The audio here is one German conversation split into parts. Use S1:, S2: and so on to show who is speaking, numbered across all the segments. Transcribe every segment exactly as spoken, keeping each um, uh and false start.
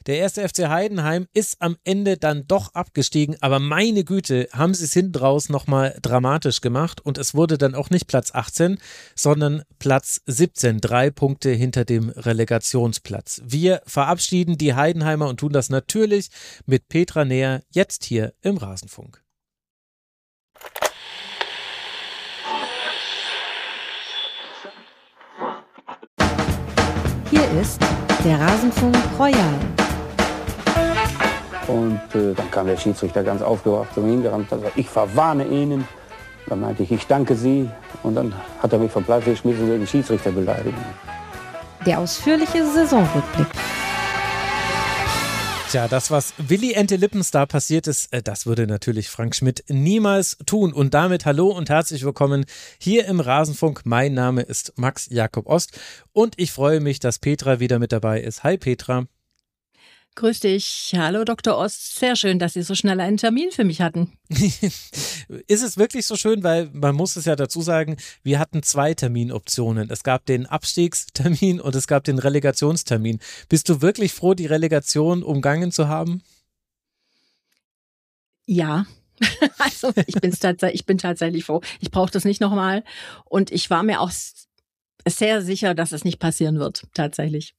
S1: Der erste F C Heidenheim ist am Ende dann doch abgestiegen, aber meine Güte, haben sie es hinten raus nochmal dramatisch gemacht und es wurde dann auch nicht Platz achtzehn, sondern Platz siebzehn, drei Punkte hinter dem Relegationsplatz. Wir verabschieden die Heidenheimer und tun das natürlich mit Petra Näher jetzt hier im Rasenfunk.
S2: Hier ist der Rasenfunk Royal.
S3: Und äh, dann kam der Schiedsrichter ganz aufgewacht zu mir hingerannt und sagte, ich verwarne Ihnen. Dann meinte ich, ich danke Sie. Und dann hat er mich vom Platz geschmissen wegen Schiedsrichter beleidigt.
S2: Der ausführliche Saisonrückblick.
S1: Tja, das, was Willi Ente Lippenstar passiert ist, das würde natürlich Frank Schmidt niemals tun. Und damit hallo und herzlich willkommen hier im Rasenfunk. Mein Name ist Max Jakob Ost und ich freue mich, dass Petra wieder mit dabei ist. Hi Petra.
S4: Grüß dich. Hallo Doktor Ost. Sehr schön, dass Sie so schnell einen Termin für mich hatten.
S1: Ist es wirklich so schön, weil man muss es ja dazu sagen, wir hatten zwei Terminoptionen. Es gab den Abstiegstermin und es gab den Relegationstermin. Bist du wirklich froh, die Relegation umgangen zu haben?
S4: Ja. Also ich, bin's tats- ich bin tatsächlich froh. Ich brauche das nicht nochmal und ich war mir auch sehr sicher, dass es nicht passieren wird, tatsächlich.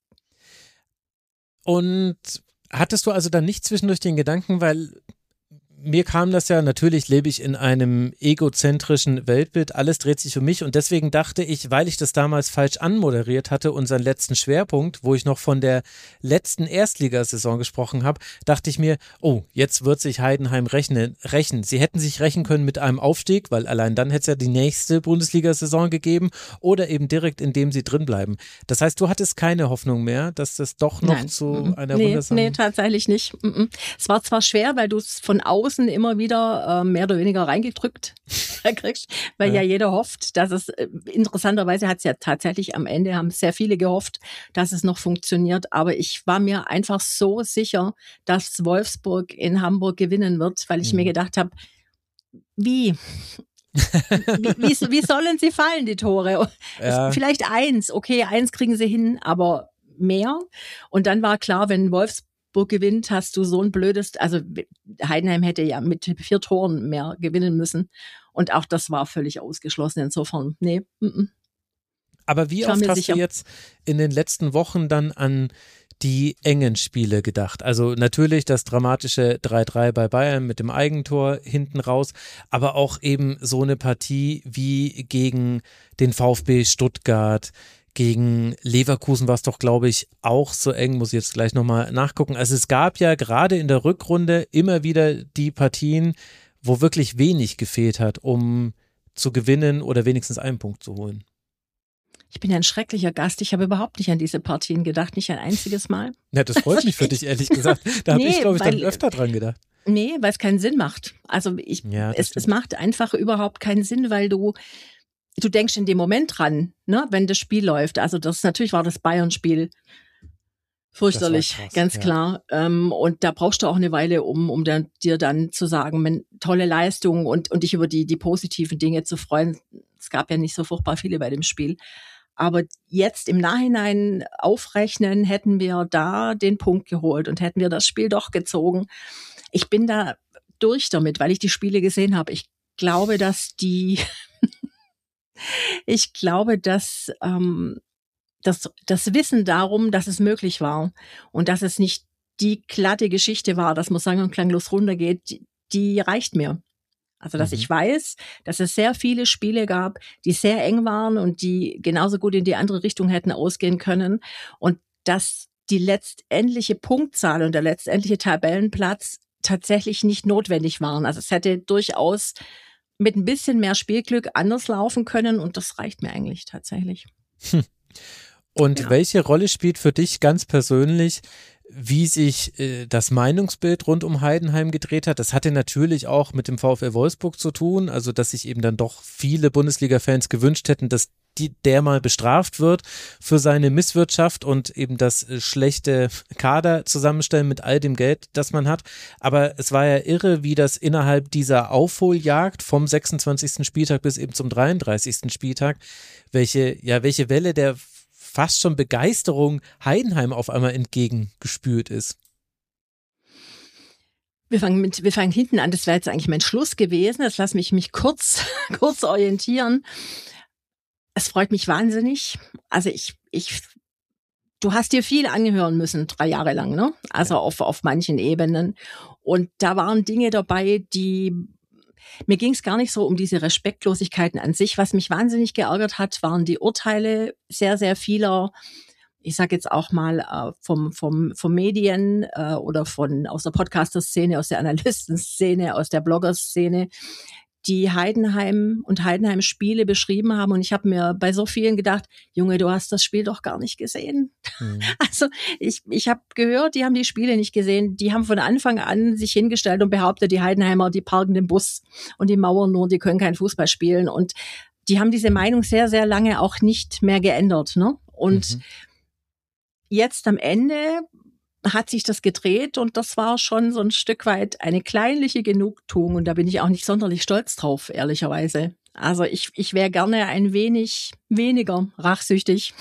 S1: Und hattest du also dann nicht zwischendurch den Gedanken, weil mir kam das ja, natürlich lebe ich in einem egozentrischen Weltbild, alles dreht sich um mich und deswegen dachte ich, weil ich das damals falsch anmoderiert hatte, unseren letzten Schwerpunkt, wo ich noch von der letzten Erstligasaison gesprochen habe, dachte ich mir, oh, jetzt wird sich Heidenheim rechnen, rächen. Sie hätten sich rächen können mit einem Aufstieg, weil allein dann hätte es ja die nächste Bundesliga-Saison gegeben oder eben direkt, indem sie drin bleiben. Das heißt, du hattest keine Hoffnung mehr, dass das doch noch
S4: Nein.
S1: zu einer
S4: nee,
S1: wundersamen...
S4: Nee, tatsächlich nicht. Es war zwar schwer, weil du es von außen immer wieder äh, mehr oder weniger reingedrückt kriegst, weil ja. ja jeder hofft, dass es, äh, interessanterweise hat es ja tatsächlich am Ende, haben sehr viele gehofft, dass es noch funktioniert, aber ich war mir einfach so sicher, dass Wolfsburg in Hamburg gewinnen wird, weil ich mhm. mir gedacht habe, wie? wie, wie? Wie sollen sie fallen, die Tore? Ja. Vielleicht eins, okay, eins kriegen sie hin, aber mehr. Und dann war klar, wenn Wolfsburg Burg gewinnt, hast du so ein blödes, also Heidenheim hätte ja mit vier Toren mehr gewinnen müssen und auch das war völlig ausgeschlossen, insofern, nee. M-m.
S1: Aber wie oft hast sicher. du jetzt in den letzten Wochen dann an die engen Spiele gedacht? Also natürlich das dramatische drei drei bei Bayern mit dem Eigentor hinten raus, aber auch eben so eine Partie wie gegen den VfB Stuttgart. Gegen Leverkusen war es doch, glaube ich, auch so eng, muss ich jetzt gleich nochmal nachgucken. Also es gab ja gerade in der Rückrunde immer wieder die Partien, wo wirklich wenig gefehlt hat, um zu gewinnen oder wenigstens einen Punkt zu holen.
S4: Ich bin ja ein schrecklicher Gast. Ich habe überhaupt nicht an diese Partien gedacht, nicht ein einziges Mal.
S1: Ja, das freut mich für dich, ehrlich gesagt. Da habe nee, ich, glaube ich, weil, dann öfter dran gedacht.
S4: Nee, weil es keinen Sinn macht. Also ich, ja, es, es macht einfach überhaupt keinen Sinn, weil du Du denkst in dem Moment dran, ne, wenn das Spiel läuft. Also das natürlich war das Bayern-Spiel fürchterlich, krass, ganz ja. klar. Ähm, und da brauchst du auch eine Weile, um, um dann, dir dann zu sagen, man, tolle Leistung und, und dich über die, die positiven Dinge zu freuen. Es gab ja nicht so furchtbar viele bei dem Spiel. Aber jetzt im Nachhinein aufrechnen, hätten wir da den Punkt geholt und hätten wir das Spiel doch gezogen. Ich bin da durch damit, weil ich die Spiele gesehen habe. Ich glaube, dass die Ich glaube, dass ähm, das, das Wissen darum, dass es möglich war und dass es nicht die glatte Geschichte war, dass man sang- und klanglos runtergeht, die, die reicht mir. Also, dass mhm. ich weiß, dass es sehr viele Spiele gab, die sehr eng waren und die genauso gut in die andere Richtung hätten ausgehen können und dass die letztendliche Punktzahl und der letztendliche Tabellenplatz tatsächlich nicht notwendig waren. Also es hätte durchaus mit ein bisschen mehr Spielglück anders laufen können und das reicht mir eigentlich tatsächlich.
S1: Hm. Und
S4: ja.
S1: welche Rolle spielt für dich ganz persönlich, wie sich äh, das Meinungsbild rund um Heidenheim gedreht hat? Das hatte natürlich auch mit dem VfL Wolfsburg zu tun, also dass sich eben dann doch viele Bundesliga-Fans gewünscht hätten, dass die, der mal bestraft wird für seine Misswirtschaft und eben das äh, schlechte Kader zusammenstellen mit all dem Geld, das man hat. Aber es war ja irre, wie das innerhalb dieser Aufholjagd vom sechsundzwanzigsten Spieltag bis eben zum dreiunddreißigsten Spieltag, welche, ja, welche Welle der fast schon Begeisterung Heidenheim auf einmal entgegengespült ist.
S4: Wir fangen mit, wir fangen hinten an. Das wäre jetzt eigentlich mein Schluss gewesen. Jetzt lass mich mich kurz, kurz orientieren. Es freut mich wahnsinnig. Also ich, ich, du hast dir viel angehören müssen, drei Jahre lang, ne? Also auf, auf manchen Ebenen. Und da waren Dinge dabei, die, mir ging es gar nicht so um diese Respektlosigkeiten an sich. Was mich wahnsinnig geärgert hat, waren die Urteile sehr, sehr vieler, ich sage jetzt auch mal äh, vom vom vom Medien äh, oder von aus der Podcaster-Szene, aus der Analysten-Szene, aus der Blogger-Szene, die Heidenheim und Heidenheim-Spiele beschrieben haben. Und ich habe mir bei so vielen gedacht, Junge, du hast das Spiel doch gar nicht gesehen. Mhm. Also ich ich habe gehört, die haben die Spiele nicht gesehen. Die haben von Anfang an sich hingestellt und behauptet, die Heidenheimer, die parken den Bus und die mauern nur, die können kein Fußball spielen. Und die haben diese Meinung sehr, sehr lange auch nicht mehr geändert, ne? Und mhm. Jetzt am Ende hat sich das gedreht und das war schon so ein Stück weit eine kleinliche Genugtuung und da bin ich auch nicht sonderlich stolz drauf, ehrlicherweise. Also ich, ich wäre gerne ein wenig weniger rachsüchtig.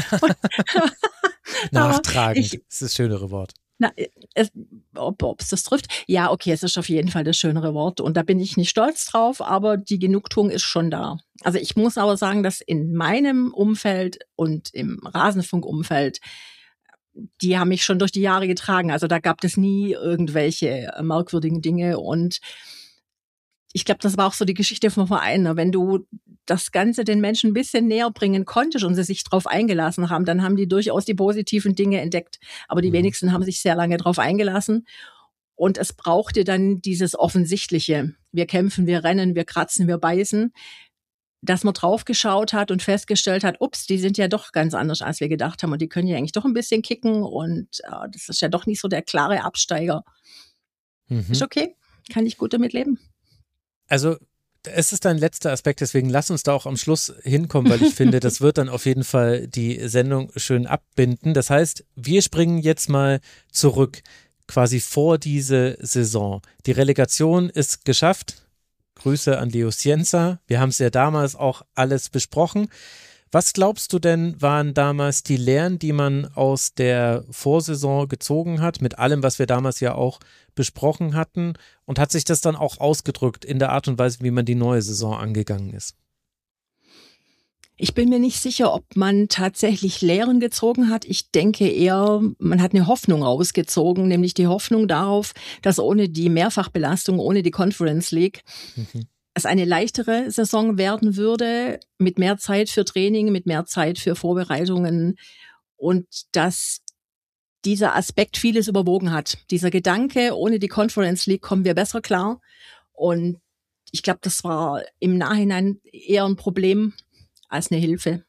S1: Nachtragend,
S4: ich,
S1: das ist das schönere Wort.
S4: Na, es, ob es das trifft? Ja, okay, es ist auf jeden Fall das schönere Wort und da bin ich nicht stolz drauf, aber die Genugtuung ist schon da. Also ich muss aber sagen, dass in meinem Umfeld und im Rasenfunk-Umfeld, die haben mich schon durch die Jahre getragen. Also da gab es nie irgendwelche merkwürdigen Dinge. Und ich glaube, das war auch so die Geschichte vom Verein. Wenn du das Ganze den Menschen ein bisschen näher bringen konntest und sie sich drauf eingelassen haben, dann haben die durchaus die positiven Dinge entdeckt. Aber die wenigsten haben sich sehr lange drauf eingelassen. Und es brauchte dann dieses Offensichtliche. Wir kämpfen, wir rennen, wir kratzen, wir beißen. Dass man draufgeschaut hat und festgestellt hat, ups, die sind ja doch ganz anders, als wir gedacht haben. Und die können ja eigentlich doch ein bisschen kicken. Und äh, das ist ja doch nicht so der klare Absteiger. Mhm. Ist okay, kann ich gut damit leben.
S1: Also es ist dein letzter Aspekt, deswegen lass uns da auch am Schluss hinkommen, weil ich finde, das wird dann auf jeden Fall die Sendung schön abbinden. Das heißt, wir springen jetzt mal zurück, quasi vor diese Saison. Die Relegation ist geschafft. Grüße an Leo Cienza. Wir haben es ja damals auch alles besprochen. Was glaubst du denn, waren damals die Lehren, die man aus der Vorsaison gezogen hat, mit allem, was wir damals ja auch besprochen hatten? Und hat sich das dann auch ausgedrückt in der Art und Weise, wie man die neue Saison angegangen ist?
S4: Ich bin mir nicht sicher, ob man tatsächlich Lehren gezogen hat. Ich denke eher, man hat eine Hoffnung rausgezogen, nämlich die Hoffnung darauf, dass ohne die Mehrfachbelastung, ohne die Conference League, mhm. es eine leichtere Saison werden würde, mit mehr Zeit für Training, mit mehr Zeit für Vorbereitungen und dass dieser Aspekt vieles überwogen hat. Dieser Gedanke, ohne die Conference League kommen wir besser klar. Und ich glaube, das war im Nachhinein eher ein Problem als eine Hilfe.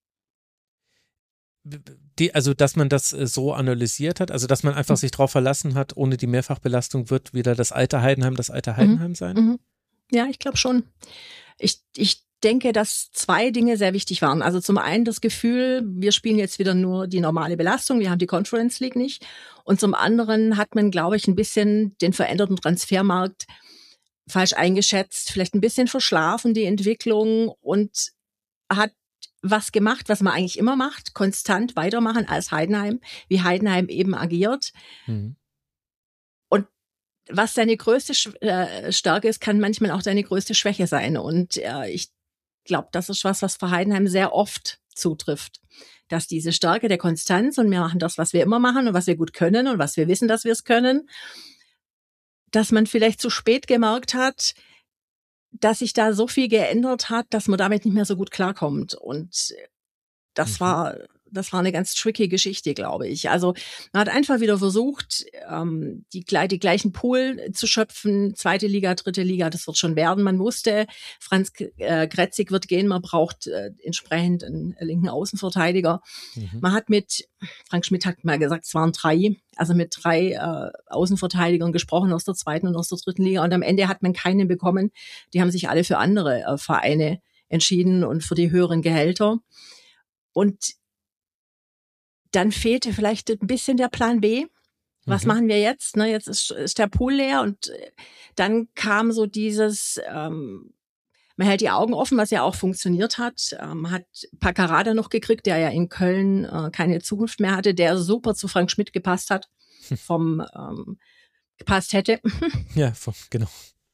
S1: Die, also, dass man das so analysiert hat, also, dass man einfach mhm. sich darauf verlassen hat, ohne die Mehrfachbelastung wird wieder das alte Heidenheim das alte Heidenheim mhm. sein?
S4: Mhm. Ja, ich glaube schon. Ich, ich denke, dass zwei Dinge sehr wichtig waren. Also zum einen das Gefühl, wir spielen jetzt wieder nur die normale Belastung, wir haben die Conference League nicht. Und zum anderen hat man, glaube ich, ein bisschen den veränderten Transfermarkt falsch eingeschätzt, vielleicht ein bisschen verschlafen, die Entwicklung, und hat was gemacht, was man eigentlich immer macht, konstant weitermachen als Heidenheim, wie Heidenheim eben agiert. Mhm. Und was deine größte Stärke ist, kann manchmal auch deine größte Schwäche sein. Und äh, ich glaube, das ist was, was für Heidenheim sehr oft zutrifft. Dass diese Stärke der Konstanz, und wir machen das, was wir immer machen und was wir gut können und was wir wissen, dass wir es können, dass man vielleicht zu spät gemerkt hat, dass sich da so viel geändert hat, dass man damit nicht mehr so gut klarkommt. Und das mhm. war, das war eine ganz tricky Geschichte, glaube ich. Also man hat einfach wieder versucht, ähm, die, die gleichen Pool zu schöpfen. Zweite Liga, dritte Liga, das wird schon werden. Man wusste, Franz äh, Gretzig wird gehen, man braucht äh, entsprechend einen linken Außenverteidiger. Mhm. Man hat mit, Frank Schmidt hat mal gesagt, es waren drei, also mit drei äh, Außenverteidigern gesprochen aus der zweiten und aus der dritten Liga. Und am Ende hat man keinen bekommen. Die haben sich alle für andere äh, Vereine entschieden und für die höheren Gehälter. Und dann fehlte vielleicht ein bisschen der Plan B. Was mhm. machen wir jetzt? Ne, jetzt ist, ist der Pool leer, und dann kam so dieses, ähm, man hält die Augen offen, was ja auch funktioniert hat. Ähm, hat Paccarada noch gekriegt, der ja in Köln äh, keine Zukunft mehr hatte, der super zu Frank Schmidt gepasst hat. Vom, ähm, gepasst hätte.
S1: Ja, genau.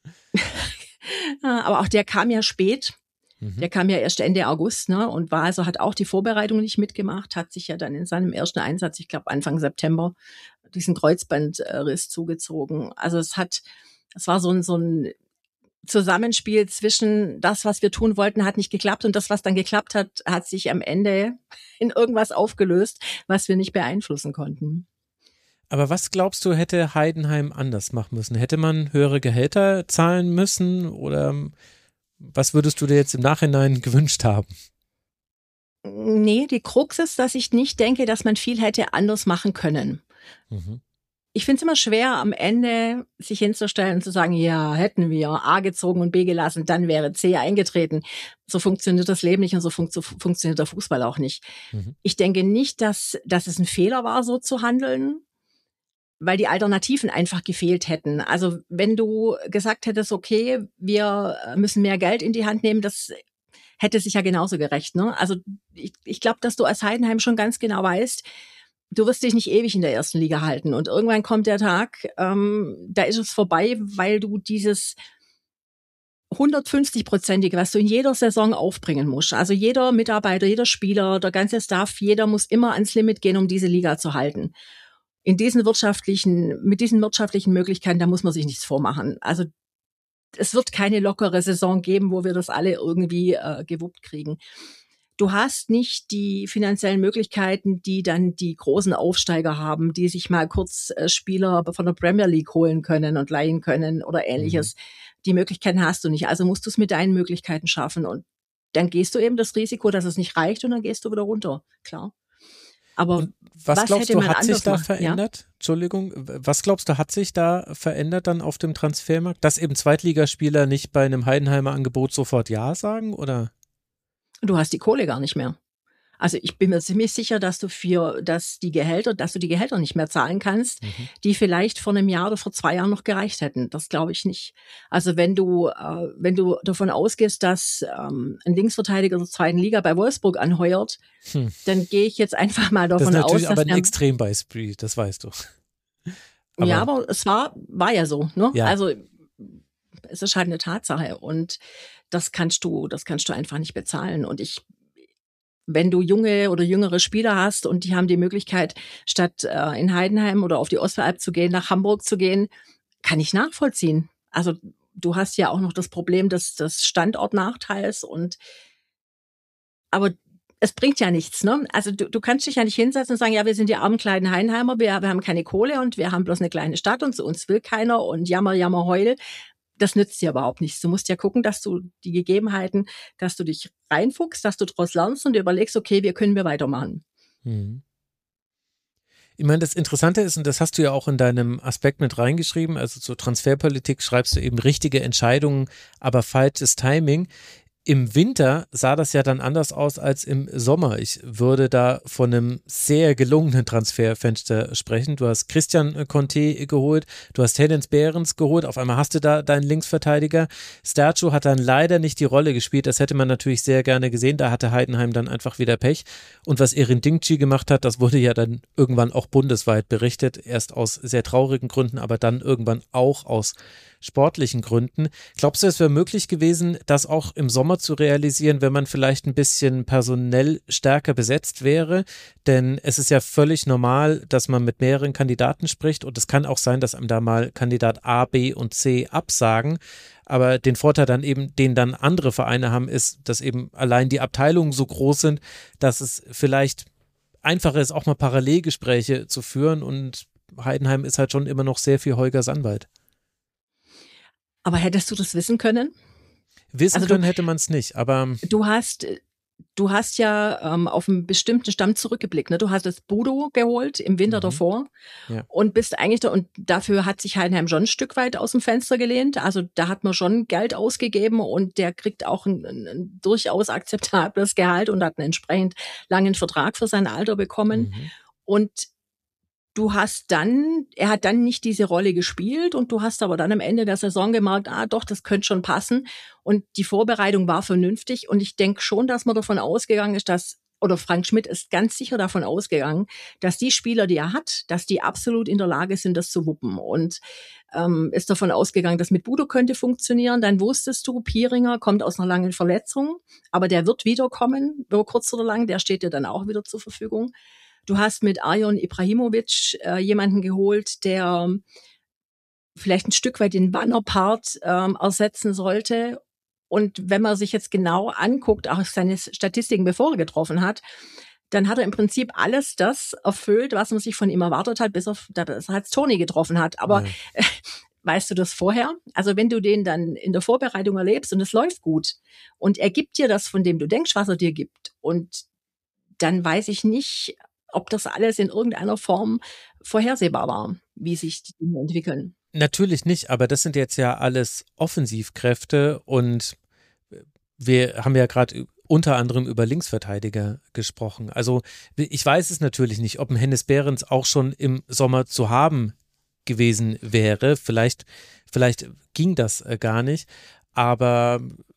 S4: Aber auch der kam ja spät. Mhm. Der kam ja erst Ende August, ne? Und war also, hat auch die Vorbereitung nicht mitgemacht, hat sich ja dann in seinem ersten Einsatz, ich glaube Anfang September, diesen Kreuzbandriss zugezogen. Also es hat, es war so ein, so ein Zusammenspiel zwischen das, was wir tun wollten, hat nicht geklappt und das, was dann geklappt hat, hat sich am Ende in irgendwas aufgelöst, was wir nicht beeinflussen konnten.
S1: Aber was glaubst du, hätte Heidenheim anders machen müssen? Hätte man höhere Gehälter zahlen müssen oder was würdest du dir jetzt im Nachhinein gewünscht haben?
S4: Nee, die Krux ist, dass ich nicht denke, dass man viel hätte anders machen können. Mhm. Ich finde es immer schwer, am Ende sich hinzustellen und zu sagen, ja, hätten wir A gezogen und B gelassen, dann wäre C eingetreten. So funktioniert das Leben nicht und so fun- so funktioniert der Fußball auch nicht. Mhm. Ich denke nicht, dass, dass es ein Fehler war, so zu handeln, weil die Alternativen einfach gefehlt hätten. Also wenn du gesagt hättest, okay, wir müssen mehr Geld in die Hand nehmen, das hätte sich ja genauso gerecht. Ne? Also ich, ich glaube, dass du als Heidenheim schon ganz genau weißt, du wirst dich nicht ewig in der ersten Liga halten. Und irgendwann kommt der Tag, ähm, da ist es vorbei, weil du dieses hundertfünfzig-prozentige, was du in jeder Saison aufbringen musst. Also jeder Mitarbeiter, jeder Spieler, der ganze Staff, jeder muss immer ans Limit gehen, um diese Liga zu halten. In diesen wirtschaftlichen, mit diesen wirtschaftlichen Möglichkeiten, da muss man sich nichts vormachen. Also es wird keine lockere Saison geben, wo wir das alle irgendwie äh, gewuppt kriegen. Du hast nicht die finanziellen Möglichkeiten, die dann die großen Aufsteiger haben, die sich mal kurz äh, Spieler von der Premier League holen können und leihen können oder ähnliches. Mhm. Die Möglichkeiten hast du nicht. Also musst du es mit deinen Möglichkeiten schaffen. Und dann gehst du eben das Risiko, dass es nicht reicht und dann gehst du wieder runter. Klar. Aber
S1: und was, was glaubst
S4: hätte
S1: du,
S4: man
S1: hat sich da
S4: machen?
S1: verändert?
S4: Ja?
S1: Entschuldigung, was glaubst du, hat sich da verändert dann auf dem Transfermarkt? Dass eben Zweitligaspieler nicht bei einem Heidenheimer Angebot sofort Ja sagen, oder?
S4: Du hast die Kohle gar nicht mehr. Also ich bin mir ziemlich sicher, dass du für, dass die Gehälter, dass du die Gehälter nicht mehr zahlen kannst, mhm. die vielleicht vor einem Jahr oder vor zwei Jahren noch gereicht hätten. Das glaube ich nicht. Also wenn du, äh, wenn du davon ausgehst, dass ähm, ein Linksverteidiger der zweiten Liga bei Wolfsburg anheuert, hm. dann gehe ich jetzt einfach mal davon aus,
S1: das ist natürlich
S4: aus,
S1: aber ein Extrembeispiel, das weißt du.
S4: Aber, ja, aber es war, war ja so, ne?
S1: Ja.
S4: Also es ist halt eine Tatsache und das kannst du, das kannst du einfach nicht bezahlen. Und ich, wenn du junge oder jüngere Spieler hast und die haben die Möglichkeit, statt äh, in Heidenheim oder auf die Ostseealb zu gehen, nach Hamburg zu gehen, kann ich nachvollziehen. Also du hast ja auch noch das Problem des, des Standortnachteils und aber es bringt ja nichts, ne? Also du, du kannst dich ja nicht hinsetzen und sagen, ja, wir sind die armen kleinen Heidenheimer, wir, wir haben keine Kohle und wir haben bloß eine kleine Stadt und zu uns will keiner und jammer, jammer, heul. Das nützt dir überhaupt nichts. Du musst ja gucken, dass du die Gegebenheiten, dass du dich reinfuchst, dass du daraus lernst und dir überlegst, okay, wie können wir weitermachen.
S1: Hm. Ich meine, das Interessante ist, und das hast du ja auch in deinem Aspekt mit reingeschrieben, also zur Transferpolitik schreibst du eben richtige Entscheidungen, aber falsches Timing. Im Winter sah das ja dann anders aus als im Sommer. Ich würde da von einem sehr gelungenen Transferfenster sprechen. Du hast Christian Conte geholt, du hast Helens Behrens geholt, auf einmal hast du da deinen Linksverteidiger. Stercio hat dann leider nicht die Rolle gespielt, das hätte man natürlich sehr gerne gesehen, da hatte Heidenheim dann einfach wieder Pech. Und was Erin Dingci gemacht hat, das wurde ja dann irgendwann auch bundesweit berichtet, erst aus sehr traurigen Gründen, aber dann irgendwann auch aus sportlichen Gründen. Glaubst du, es wäre möglich gewesen, das auch im Sommer zu realisieren, wenn man vielleicht ein bisschen personell stärker besetzt wäre? Denn es ist ja völlig normal, dass man mit mehreren Kandidaten spricht und es kann auch sein, dass einem da mal Kandidat A, B und C absagen. Aber den Vorteil dann eben, den dann andere Vereine haben, ist, dass eben allein die Abteilungen so groß sind, dass es vielleicht einfacher ist, auch mal Parallelgespräche zu führen und Heidenheim ist halt schon immer noch sehr viel Holger Sandwald.
S4: Aber hättest du das wissen können?
S1: Wissen
S4: also
S1: können
S4: du,
S1: hätte man es nicht, aber
S4: du hast, du hast ja ähm, auf einen bestimmten Stamm zurückgeblickt. Ne? Du hast das Bodo geholt im Winter mhm. davor ja. und bist eigentlich da und dafür hat sich Heidenheim schon ein Stück weit aus dem Fenster gelehnt. Also da hat man schon Geld ausgegeben und der kriegt auch ein, ein, ein durchaus akzeptables Gehalt und hat einen entsprechend langen Vertrag für sein Alter bekommen. Mhm. Und du hast dann, er hat dann nicht diese Rolle gespielt und du hast aber dann am Ende der Saison gemerkt, ah doch, das könnte schon passen und die Vorbereitung war vernünftig und ich denke schon, dass man davon ausgegangen ist, dass oder Frank Schmidt ist ganz sicher davon ausgegangen, dass die Spieler, die er hat, dass die absolut in der Lage sind, das zu wuppen. Und ähm, ist davon ausgegangen, dass mit Budo könnte funktionieren. Dann wusstest du, Pieringer kommt aus einer langen Verletzung, aber der wird wiederkommen, über kurz oder lang, der steht dir dann auch wieder zur Verfügung. Du hast mit Arjon Ibrahimovic äh, jemanden geholt, der vielleicht ein Stück weit den Banner-Part ähm, ersetzen sollte. Und wenn man sich jetzt genau anguckt, auch seine Statistiken, bevor er getroffen hat, dann hat er im Prinzip alles das erfüllt, was man sich von ihm erwartet hat, bis auf, dass er jetzt Toni getroffen hat. Aber ja. äh, weißt du das vorher? Also wenn du den dann in der Vorbereitung erlebst und es läuft gut und er gibt dir das, von dem du denkst, was er dir gibt, und dann weiß ich nicht, ob das alles in irgendeiner Form vorhersehbar war, wie sich die Dinge entwickeln.
S1: Natürlich nicht, aber das sind jetzt ja alles Offensivkräfte und wir haben ja gerade unter anderem über Linksverteidiger gesprochen. Also ich weiß es natürlich nicht, ob ein Hennes Behrens auch schon im Sommer zu haben gewesen wäre. Vielleicht, vielleicht ging das gar nicht, aber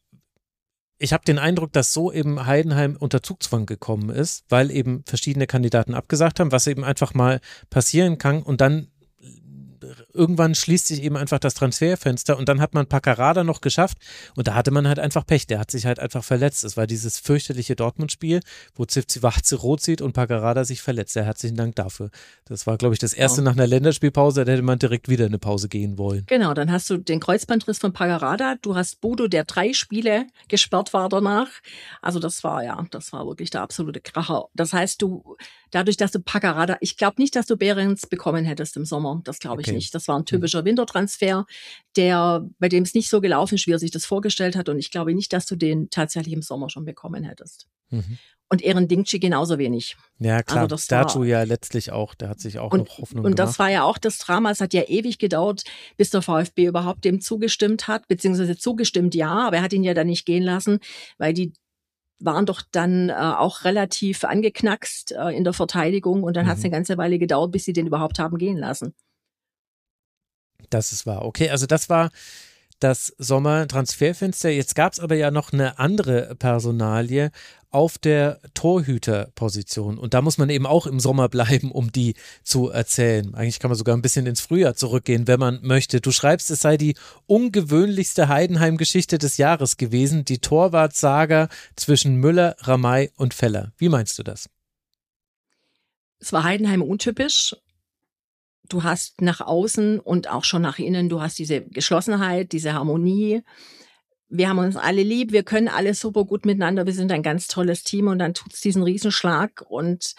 S1: ich habe den Eindruck, dass so eben Heidenheim unter Zugzwang gekommen ist, weil eben verschiedene Kandidaten abgesagt haben, was eben einfach mal passieren kann und dann irgendwann schließt sich eben einfach das Transferfenster und dann hat man Paccarada noch geschafft und da hatte man halt einfach Pech, der hat sich halt einfach verletzt. Es war dieses fürchterliche Dortmund-Spiel, wo Zivzivatze rot sieht und Paccarada sich verletzt. Ja, herzlichen Dank dafür. Das war, glaube ich, das erste ja. nach einer Länderspielpause, da hätte man direkt wieder eine Pause gehen wollen.
S4: Genau, dann hast du den Kreuzbandriss von Paccarada, du hast Budo, der drei Spiele gesperrt war danach. Also das war ja, das war wirklich der absolute Kracher. Das heißt, du, dadurch, dass du Paccarada, ich glaube nicht, dass du Behrens bekommen hättest im Sommer, das glaube ich okay. nicht. Das war ein typischer Wintertransfer, der, bei dem es nicht so gelaufen ist, wie er sich das vorgestellt hat. Und ich glaube nicht, dass du den tatsächlich im Sommer schon bekommen hättest. Mhm. Und Eren Dingci genauso wenig.
S1: Ja, klar. Also das Dazu war, ja letztlich auch, der hat sich auch
S4: und,
S1: noch Hoffnung
S4: Und
S1: gemacht.
S4: das war ja auch das Drama. Es hat ja ewig gedauert, bis der VfB überhaupt dem zugestimmt hat, beziehungsweise zugestimmt, ja, aber er hat ihn ja dann nicht gehen lassen, weil die waren doch dann äh, auch relativ angeknackst äh, in der Verteidigung und dann mhm. hat es eine ganze Weile gedauert, bis sie den überhaupt haben gehen lassen.
S1: Das ist wahr. Okay, also das war das Sommertransferfenster. Jetzt gab es aber ja noch eine andere Personalie auf der Torhüterposition. Und da muss man eben auch im Sommer bleiben, um die zu erzählen. Eigentlich kann man sogar ein bisschen ins Frühjahr zurückgehen, wenn man möchte. Du schreibst, es sei die ungewöhnlichste Heidenheim-Geschichte des Jahres gewesen, die Torwartsaga zwischen Müller, Ramay und Feller. Wie meinst du das?
S4: Es war Heidenheim untypisch. Du hast nach außen und auch schon nach innen, du hast diese Geschlossenheit, diese Harmonie. Wir haben uns alle lieb, wir können alle super gut miteinander, wir sind ein ganz tolles Team und dann tut's diesen Riesenschlag und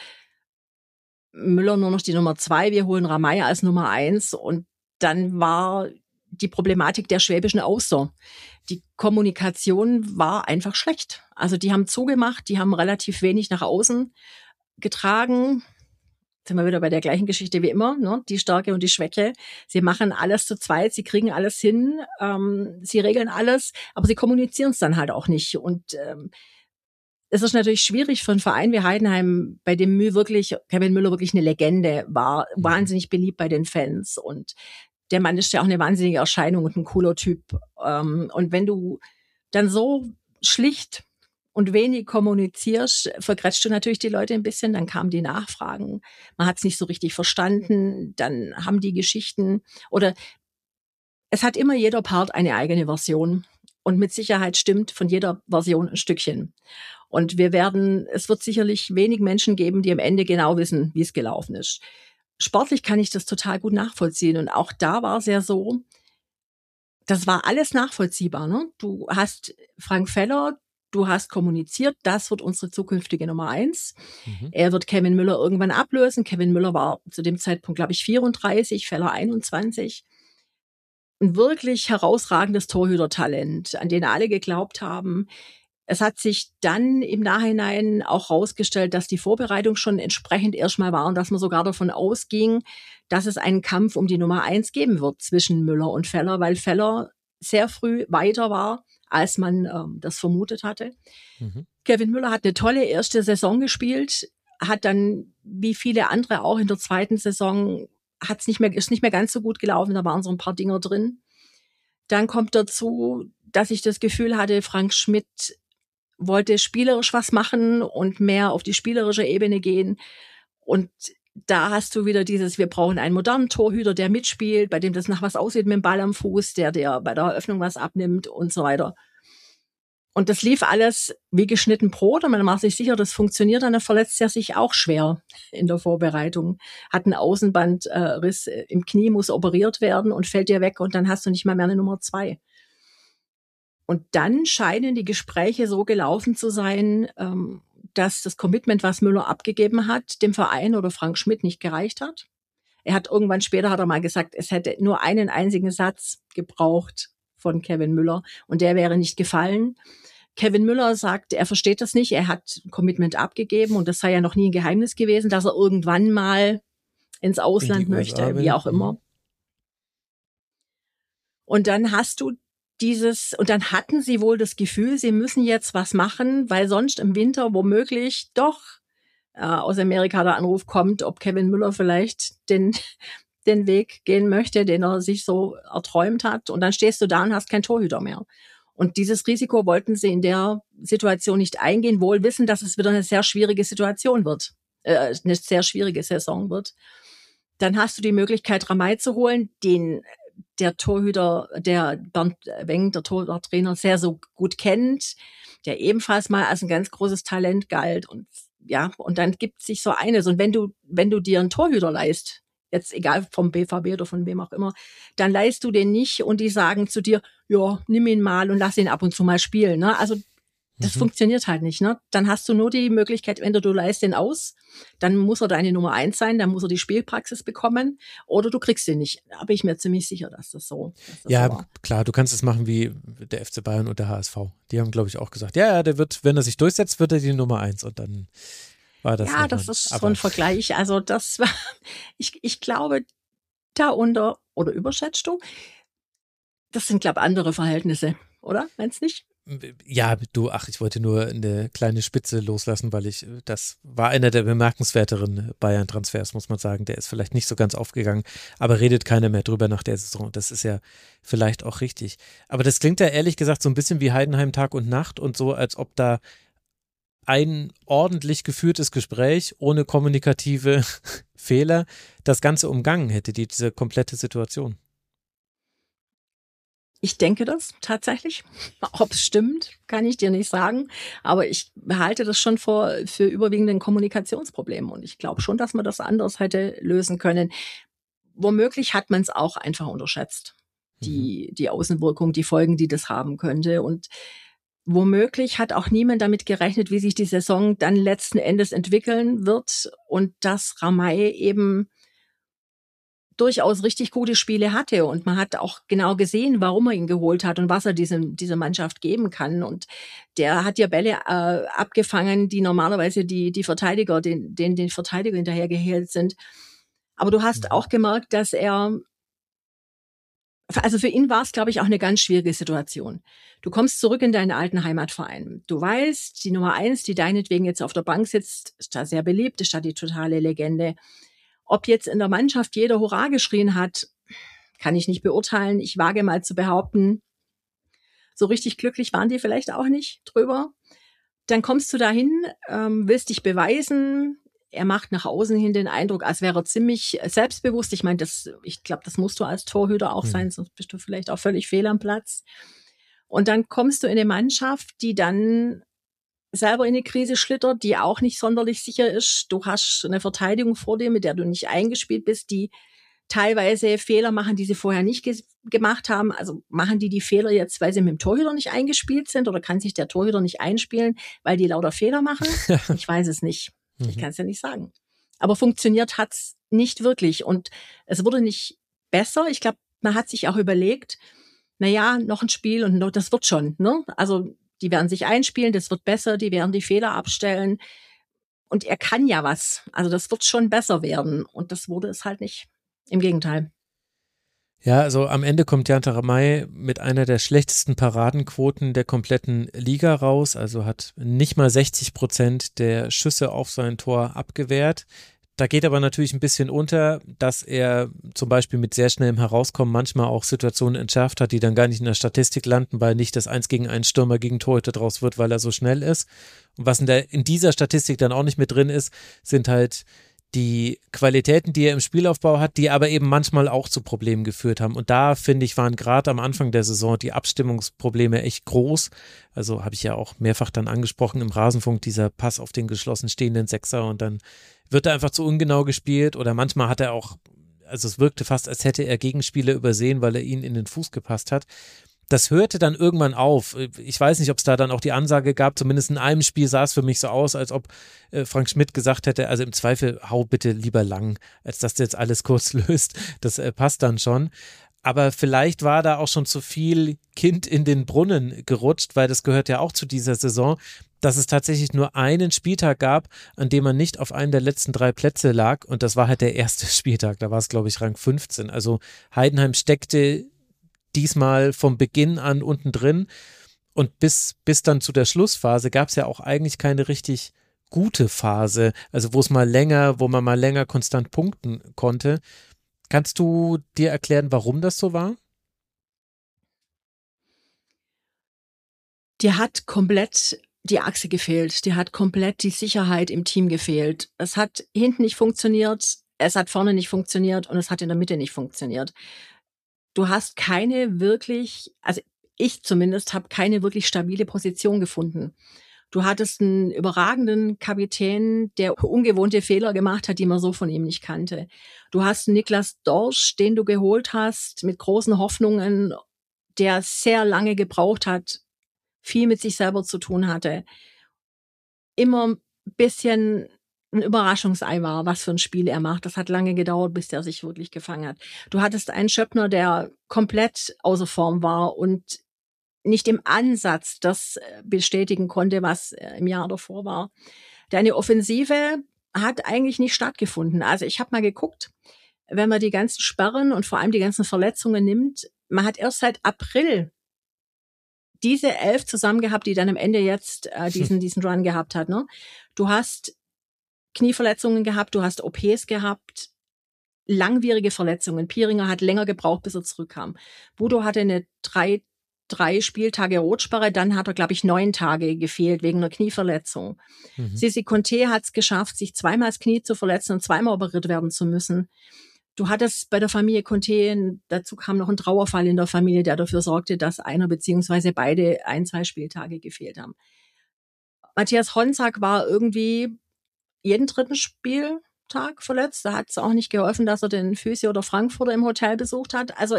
S4: Müller nur noch die Nummer zwei, wir holen Ramay als Nummer eins und dann war die Problematik der schwäbischen Außer. Die Kommunikation war einfach schlecht. Also die haben zugemacht, die haben relativ wenig nach außen getragen. Sind wir wieder bei der gleichen Geschichte wie immer, ne? Die Stärke und die Schwäche. Sie machen alles zu zweit, sie kriegen alles hin, ähm, sie regeln alles, aber sie kommunizieren es dann halt auch nicht. Und ähm, es ist natürlich schwierig für einen Verein wie Heidenheim, bei dem Mühe wirklich, Kevin Müller wirklich eine Legende war, wahnsinnig beliebt bei den Fans. Und der Mann ist ja auch eine wahnsinnige Erscheinung und ein cooler Typ. Ähm, und wenn du dann so schlicht und wenig kommunizierst, vergrätscht du natürlich die Leute ein bisschen, dann kamen die Nachfragen, man hat es nicht so richtig verstanden, dann haben die Geschichten oder es hat immer jeder Part eine eigene Version und mit Sicherheit stimmt von jeder Version ein Stückchen. Und wir werden, es wird sicherlich wenig Menschen geben, die am Ende genau wissen, wie es gelaufen ist. Sportlich kann ich das total gut nachvollziehen und auch da war es ja so, das war alles nachvollziehbar. Ne? Du hast Frank Feller, du hast kommuniziert, das wird unsere zukünftige Nummer eins. Mhm. Er wird Kevin Müller irgendwann ablösen. Kevin Müller war zu dem Zeitpunkt, glaube ich, vierunddreißig, Feller einundzwanzig. Ein wirklich herausragendes Torhütertalent, an den alle geglaubt haben. Es hat sich dann im Nachhinein auch herausgestellt, dass die Vorbereitung schon entsprechend erstmal war und dass man sogar davon ausging, dass es einen Kampf um die Nummer eins geben wird zwischen Müller und Feller, weil Feller sehr früh weiter war, als man ähm, das vermutet hatte. Mhm. Kevin Müller hat eine tolle erste Saison gespielt, hat dann, wie viele andere auch in der zweiten Saison, hat's nicht mehr, ist nicht mehr ganz so gut gelaufen, da waren so ein paar Dinger drin. Dann kommt dazu, dass ich das Gefühl hatte, Frank Schmidt wollte spielerisch was machen und mehr auf die spielerische Ebene gehen. Und da hast du wieder dieses, wir brauchen einen modernen Torhüter, der mitspielt, bei dem das nach was aussieht mit dem Ball am Fuß, der der bei der Eröffnung was abnimmt und so weiter. Und das lief alles wie geschnitten Brot und man war sich sicher, das funktioniert, dann verletzt er sich auch schwer in der Vorbereitung. Hat einen Außenbandriss im Knie, muss operiert werden und fällt dir weg und dann hast du nicht mal mehr eine Nummer zwei. Und dann scheinen die Gespräche so gelaufen zu sein, dass das Commitment, was Müller abgegeben hat, dem Verein oder Frank Schmidt nicht gereicht hat. Er hat irgendwann später hat er mal gesagt, es hätte nur einen einzigen Satz gebraucht von Kevin Müller und der wäre nicht gefallen. Kevin Müller sagt, er versteht das nicht, er hat ein Commitment abgegeben und das sei ja noch nie ein Geheimnis gewesen, dass er irgendwann mal ins Ausland möchte, wie auch immer. Und dann hast du dieses, und dann hatten sie wohl das Gefühl, sie müssen jetzt was machen, weil sonst im Winter womöglich doch äh, aus Amerika der Anruf kommt, ob Kevin Müller vielleicht den den Weg gehen möchte, den er sich so erträumt hat. Und dann stehst du da und hast keinen Torhüter mehr. Und dieses Risiko wollten sie in der Situation nicht eingehen, wohl wissen, dass es wieder eine sehr schwierige Situation wird, äh, eine sehr schwierige Saison wird. Dann hast du die Möglichkeit, Ramay zu holen, den der Torhüter, der Bernd Wenk, der Torhüter-Trainer, sehr so gut kennt, der ebenfalls mal als ein ganz großes Talent galt. Und ja, und dann gibt sich so eines. Und wenn du, wenn du dir einen Torhüter leist, jetzt egal vom B V B oder von wem auch immer, dann leihst du den nicht und die sagen zu dir, ja, nimm ihn mal und lass ihn ab und zu mal spielen. Ne? Also das mhm. funktioniert halt nicht. Ne? Dann hast du nur die Möglichkeit, entweder du leihst den aus, dann muss er deine Nummer eins sein, dann muss er die Spielpraxis bekommen oder du kriegst den nicht. Da bin ich mir ziemlich sicher, dass das so dass das
S1: Ja,
S4: so war.
S1: Klar, du kannst es machen wie der F C Bayern und der H S V. Die haben, glaube ich, auch gesagt, ja, ja, der wird, wenn er sich durchsetzt, wird er die Nummer eins und dann war das.
S4: Ja, das ist so ein Vergleich. Also das war, ich, ich glaube, da unter, oder überschätzt du, das sind, glaube ich, andere Verhältnisse, oder? Meinst du nicht?
S1: Ja, du, ach, ich wollte nur eine kleine Spitze loslassen, weil ich, das war einer der bemerkenswerteren Bayern-Transfers, muss man sagen. Der ist vielleicht nicht so ganz aufgegangen, aber redet keiner mehr drüber nach der Saison. Das ist ja vielleicht auch richtig. Aber das klingt ja ehrlich gesagt so ein bisschen wie Heidenheim Tag und Nacht und so, als ob da ein ordentlich geführtes Gespräch ohne kommunikative Fehler das Ganze umgangen hätte, die, diese komplette Situation.
S4: Ich denke das tatsächlich. Ob es stimmt, kann ich dir nicht sagen. Aber ich halte das schon vor, für überwiegend ein Kommunikationsproblem. Und ich glaube schon, dass man das anders hätte lösen können. Womöglich hat man es auch einfach unterschätzt. Die, mhm. die Außenwirkung, die Folgen, die das haben könnte. Und womöglich hat auch niemand damit gerechnet, wie sich die Saison dann letzten Endes entwickeln wird und dass Ramay eben durchaus richtig gute Spiele hatte und man hat auch genau gesehen, warum er ihn geholt hat und was er diesem, dieser Mannschaft geben kann. Und der hat ja Bälle äh, abgefangen, die normalerweise die, die Verteidiger, den, den, den Verteidiger hinterhergehelt sind. Aber du hast auch gemerkt, dass er, also für ihn war es, glaube ich, auch eine ganz schwierige Situation. Du kommst zurück in deinen alten Heimatverein. Du weißt, die Nummer eins, die deinetwegen jetzt auf der Bank sitzt, ist da sehr beliebt, ist da die totale Legende. Ob jetzt in der Mannschaft jeder Hurra geschrien hat, kann ich nicht beurteilen. Ich wage mal zu behaupten, so richtig glücklich waren die vielleicht auch nicht drüber. Dann kommst du dahin, ähm, willst dich beweisen. Er macht nach außen hin den Eindruck, als wäre er ziemlich selbstbewusst. Ich meine, das, ich glaube, das musst du als Torhüter auch sein, sonst bist du vielleicht auch völlig fehl am Platz. Und dann kommst du in eine Mannschaft, die dann selber in eine Krise schlittert, die auch nicht sonderlich sicher ist. Du hast eine Verteidigung vor dir, mit der du nicht eingespielt bist, die teilweise Fehler machen, die sie vorher nicht ge- gemacht haben. Also machen die die Fehler jetzt, weil sie mit dem Torhüter nicht eingespielt sind oder kann sich der Torhüter nicht einspielen, weil die lauter Fehler machen? Ich weiß es nicht. Ich kann es ja nicht sagen. Aber funktioniert hat's nicht wirklich und es wurde nicht besser. Ich glaube, man hat sich auch überlegt, na ja, noch ein Spiel und das wird schon, ne? Also die werden sich einspielen, das wird besser, die werden die Fehler abstellen. Und er kann ja was. Also das wird schon besser werden. Und das wurde es halt nicht. Im Gegenteil.
S1: Ja, also am Ende kommt Jan Ramay mit einer der schlechtesten Paradenquoten der kompletten Liga raus. Also hat nicht mal sechzig Prozent der Schüsse auf sein Tor abgewehrt. Da geht aber natürlich ein bisschen unter, dass er zum Beispiel mit sehr schnellem Herauskommen manchmal auch Situationen entschärft hat, die dann gar nicht in der Statistik landen, weil nicht das eins gegen eins Stürmer gegen Torhüter draus wird, weil er so schnell ist. Und was in, der, in dieser Statistik dann auch nicht mit drin ist, sind halt die Qualitäten, die er im Spielaufbau hat, die aber eben manchmal auch zu Problemen geführt haben. Und da, finde ich, waren gerade am Anfang der Saison die Abstimmungsprobleme echt groß. Also habe ich ja auch mehrfach dann angesprochen im Rasenfunk, dieser Pass auf den geschlossen stehenden Sechser und dann wird er einfach zu ungenau gespielt oder manchmal hat er auch, also es wirkte fast, als hätte er Gegenspieler übersehen, weil er ihnen in den Fuß gepasst hat. Das hörte dann irgendwann auf. Ich weiß nicht, ob es da dann auch die Ansage gab, zumindest in einem Spiel sah es für mich so aus, als ob äh, Frank Schmidt gesagt hätte, also im Zweifel hau bitte lieber lang, als dass du jetzt alles kurz löst. Das äh, passt dann schon. Aber vielleicht war da auch schon zu viel Kind in den Brunnen gerutscht, weil das gehört ja auch zu dieser Saison, dass es tatsächlich nur einen Spieltag gab, an dem man nicht auf einen der letzten drei Plätze lag und das war halt der erste Spieltag, da war es glaube ich Rang fünfzehn. Also Heidenheim steckte diesmal vom Beginn an unten drin und bis, bis dann zu der Schlussphase gab es ja auch eigentlich keine richtig gute Phase, also wo es mal länger, wo man mal länger konstant punkten konnte. Kannst du dir erklären, warum das so war?
S4: Die hat komplett die Achse gefehlt. Die hat komplett die Sicherheit im Team gefehlt. Es hat hinten nicht funktioniert, es hat vorne nicht funktioniert und es hat in der Mitte nicht funktioniert. Du hast keine wirklich, also ich zumindest habe keine wirklich stabile Position gefunden. Du hattest einen überragenden Kapitän, der ungewohnte Fehler gemacht hat, die man so von ihm nicht kannte. Du hast Niklas Dorsch, den du geholt hast, mit großen Hoffnungen, der sehr lange gebraucht hat, viel mit sich selber zu tun hatte. Immer ein bisschen ein Überraschungsei war, was für ein Spiel er macht. Das hat lange gedauert, bis der sich wirklich gefangen hat. Du hattest einen Schöppner, der komplett außer Form war und nicht im Ansatz das bestätigen konnte, was im Jahr davor war. Deine Offensive hat eigentlich nicht stattgefunden. Also ich habe mal geguckt, wenn man die ganzen Sperren und vor allem die ganzen Verletzungen nimmt, man hat erst seit April diese elf zusammen gehabt, die dann am Ende jetzt äh, diesen diesen Run gehabt hat. Ne? Du hast Knieverletzungen gehabt, du hast O Ps gehabt, langwierige Verletzungen. Pieringer hat länger gebraucht, bis er zurückkam. Budo hatte eine drei drei Spieltage Rotsperre, dann hat er, glaube ich, neun Tage gefehlt wegen einer Knieverletzung. Mhm. Sissi Conte hat es geschafft, sich zweimal das Knie zu verletzen und zweimal operiert werden zu müssen. Du hattest bei der Familie Conte, dazu kam noch ein Trauerfall in der Familie, der dafür sorgte, dass einer beziehungsweise beide ein, zwei Spieltage gefehlt haben. Matthias Honsack war irgendwie jeden dritten Spieltag verletzt. Da hat es auch nicht geholfen, dass er den Physio oder Frankfurter im Hotel besucht hat. Also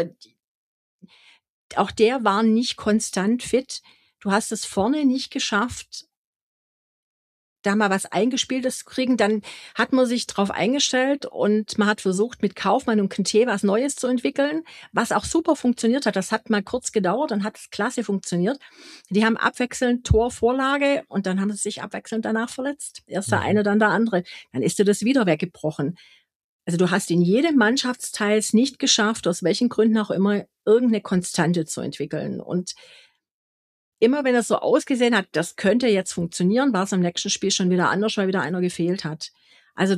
S4: auch der war nicht konstant fit. Du hast es vorne nicht geschafft, da mal was Eingespieltes zu kriegen. Dann hat man sich drauf eingestellt und man hat versucht, mit Kaufmann und Conte was Neues zu entwickeln, was auch super funktioniert hat. Das hat mal kurz gedauert, dann hat es klasse funktioniert. Die haben abwechselnd Tor, Vorlage und dann haben sie sich abwechselnd danach verletzt. Erst der eine, dann der andere. Dann ist dir das wieder weggebrochen. Also du hast in jedem Mannschaftsteil es nicht geschafft, aus welchen Gründen auch immer, irgendeine Konstante zu entwickeln. Und immer wenn es so ausgesehen hat, das könnte jetzt funktionieren, war es am nächsten Spiel schon wieder anders, weil wieder einer gefehlt hat. Also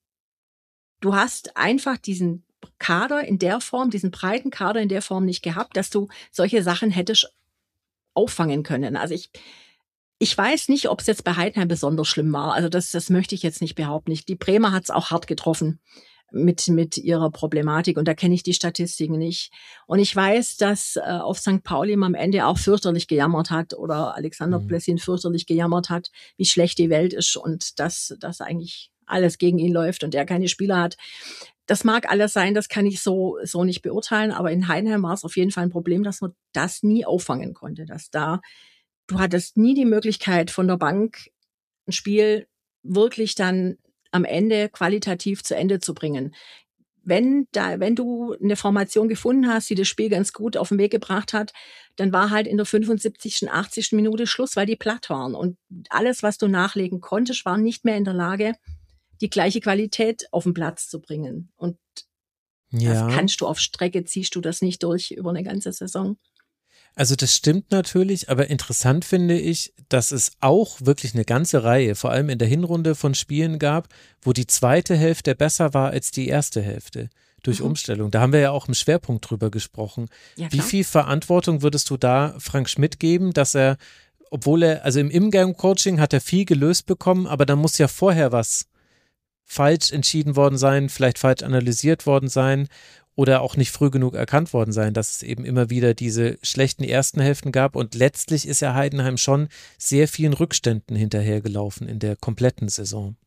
S4: du hast einfach diesen Kader in der Form, diesen breiten Kader in der Form nicht gehabt, dass du solche Sachen hättest auffangen können. Also ich Ich weiß nicht, ob es jetzt bei Heidenheim besonders schlimm war. Also das, das möchte ich jetzt nicht behaupten. Die Bremer hat es auch hart getroffen mit mit ihrer Problematik und da kenne ich die Statistiken nicht. Und ich weiß, dass äh, auf Sankt Pauli am Ende auch fürchterlich gejammert hat oder Alexander mhm. Blessin fürchterlich gejammert hat, wie schlecht die Welt ist und dass dass eigentlich alles gegen ihn läuft und er keine Spieler hat. Das mag alles sein, das kann ich so so nicht beurteilen, aber in Heidenheim war es auf jeden Fall ein Problem, dass man das nie auffangen konnte, dass da du hattest nie die Möglichkeit von der Bank ein Spiel wirklich dann am Ende qualitativ zu Ende zu bringen. Wenn da, wenn du eine Formation gefunden hast, die das Spiel ganz gut auf den Weg gebracht hat, dann war halt in der fünfundsiebzigsten, achtzigsten Minute Schluss, weil die platt waren. Und alles, was du nachlegen konntest, war nicht mehr in der Lage, die gleiche Qualität auf den Platz zu bringen. Und
S1: ja.
S4: das kannst du auf Strecke, ziehst du das nicht durch über eine ganze Saison.
S1: Also das stimmt natürlich, aber interessant finde ich, dass es auch wirklich eine ganze Reihe, vor allem in der Hinrunde, von Spielen gab, wo die zweite Hälfte besser war als die erste Hälfte durch mhm. Umstellung. Da haben wir ja auch im Schwerpunkt drüber gesprochen. Ja, wie viel Verantwortung würdest du da Frank Schmidt geben, dass er, obwohl er, also im Im-Game-Coaching hat er viel gelöst bekommen, aber da muss ja vorher was falsch entschieden worden sein, vielleicht falsch analysiert worden sein oder auch nicht früh genug erkannt worden sein, dass es eben immer wieder diese schlechten ersten Hälften gab. Und letztlich ist ja Heidenheim schon sehr vielen Rückständen hinterhergelaufen in der kompletten Saison.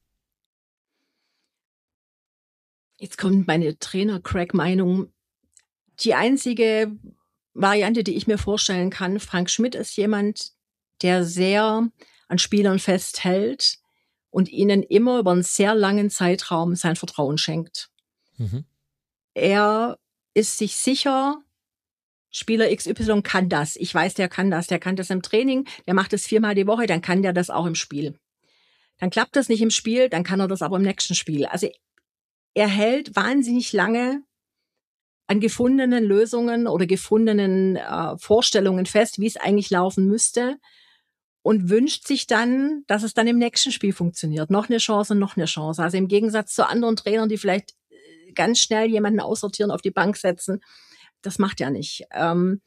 S4: Jetzt kommt meine Trainer-Crack-Meinung. Die einzige Variante, die ich mir vorstellen kann, Frank Schmidt ist jemand, der sehr an Spielern festhält und ihnen immer über einen sehr langen Zeitraum sein Vertrauen schenkt. Mhm. Er ist sich sicher, Spieler X Y kann das. Ich weiß, der kann das. Der kann das im Training, der macht das viermal die Woche, dann kann der das auch im Spiel. Dann klappt das nicht im Spiel, dann kann er das aber im nächsten Spiel. Also er hält wahnsinnig lange an gefundenen Lösungen oder gefundenen äh, Vorstellungen fest, wie es eigentlich laufen müsste und wünscht sich dann, dass es dann im nächsten Spiel funktioniert. Noch eine Chance und noch eine Chance. Also im Gegensatz zu anderen Trainern, die vielleicht ganz schnell jemanden aussortieren, auf die Bank setzen. Das macht er nicht. Ähm,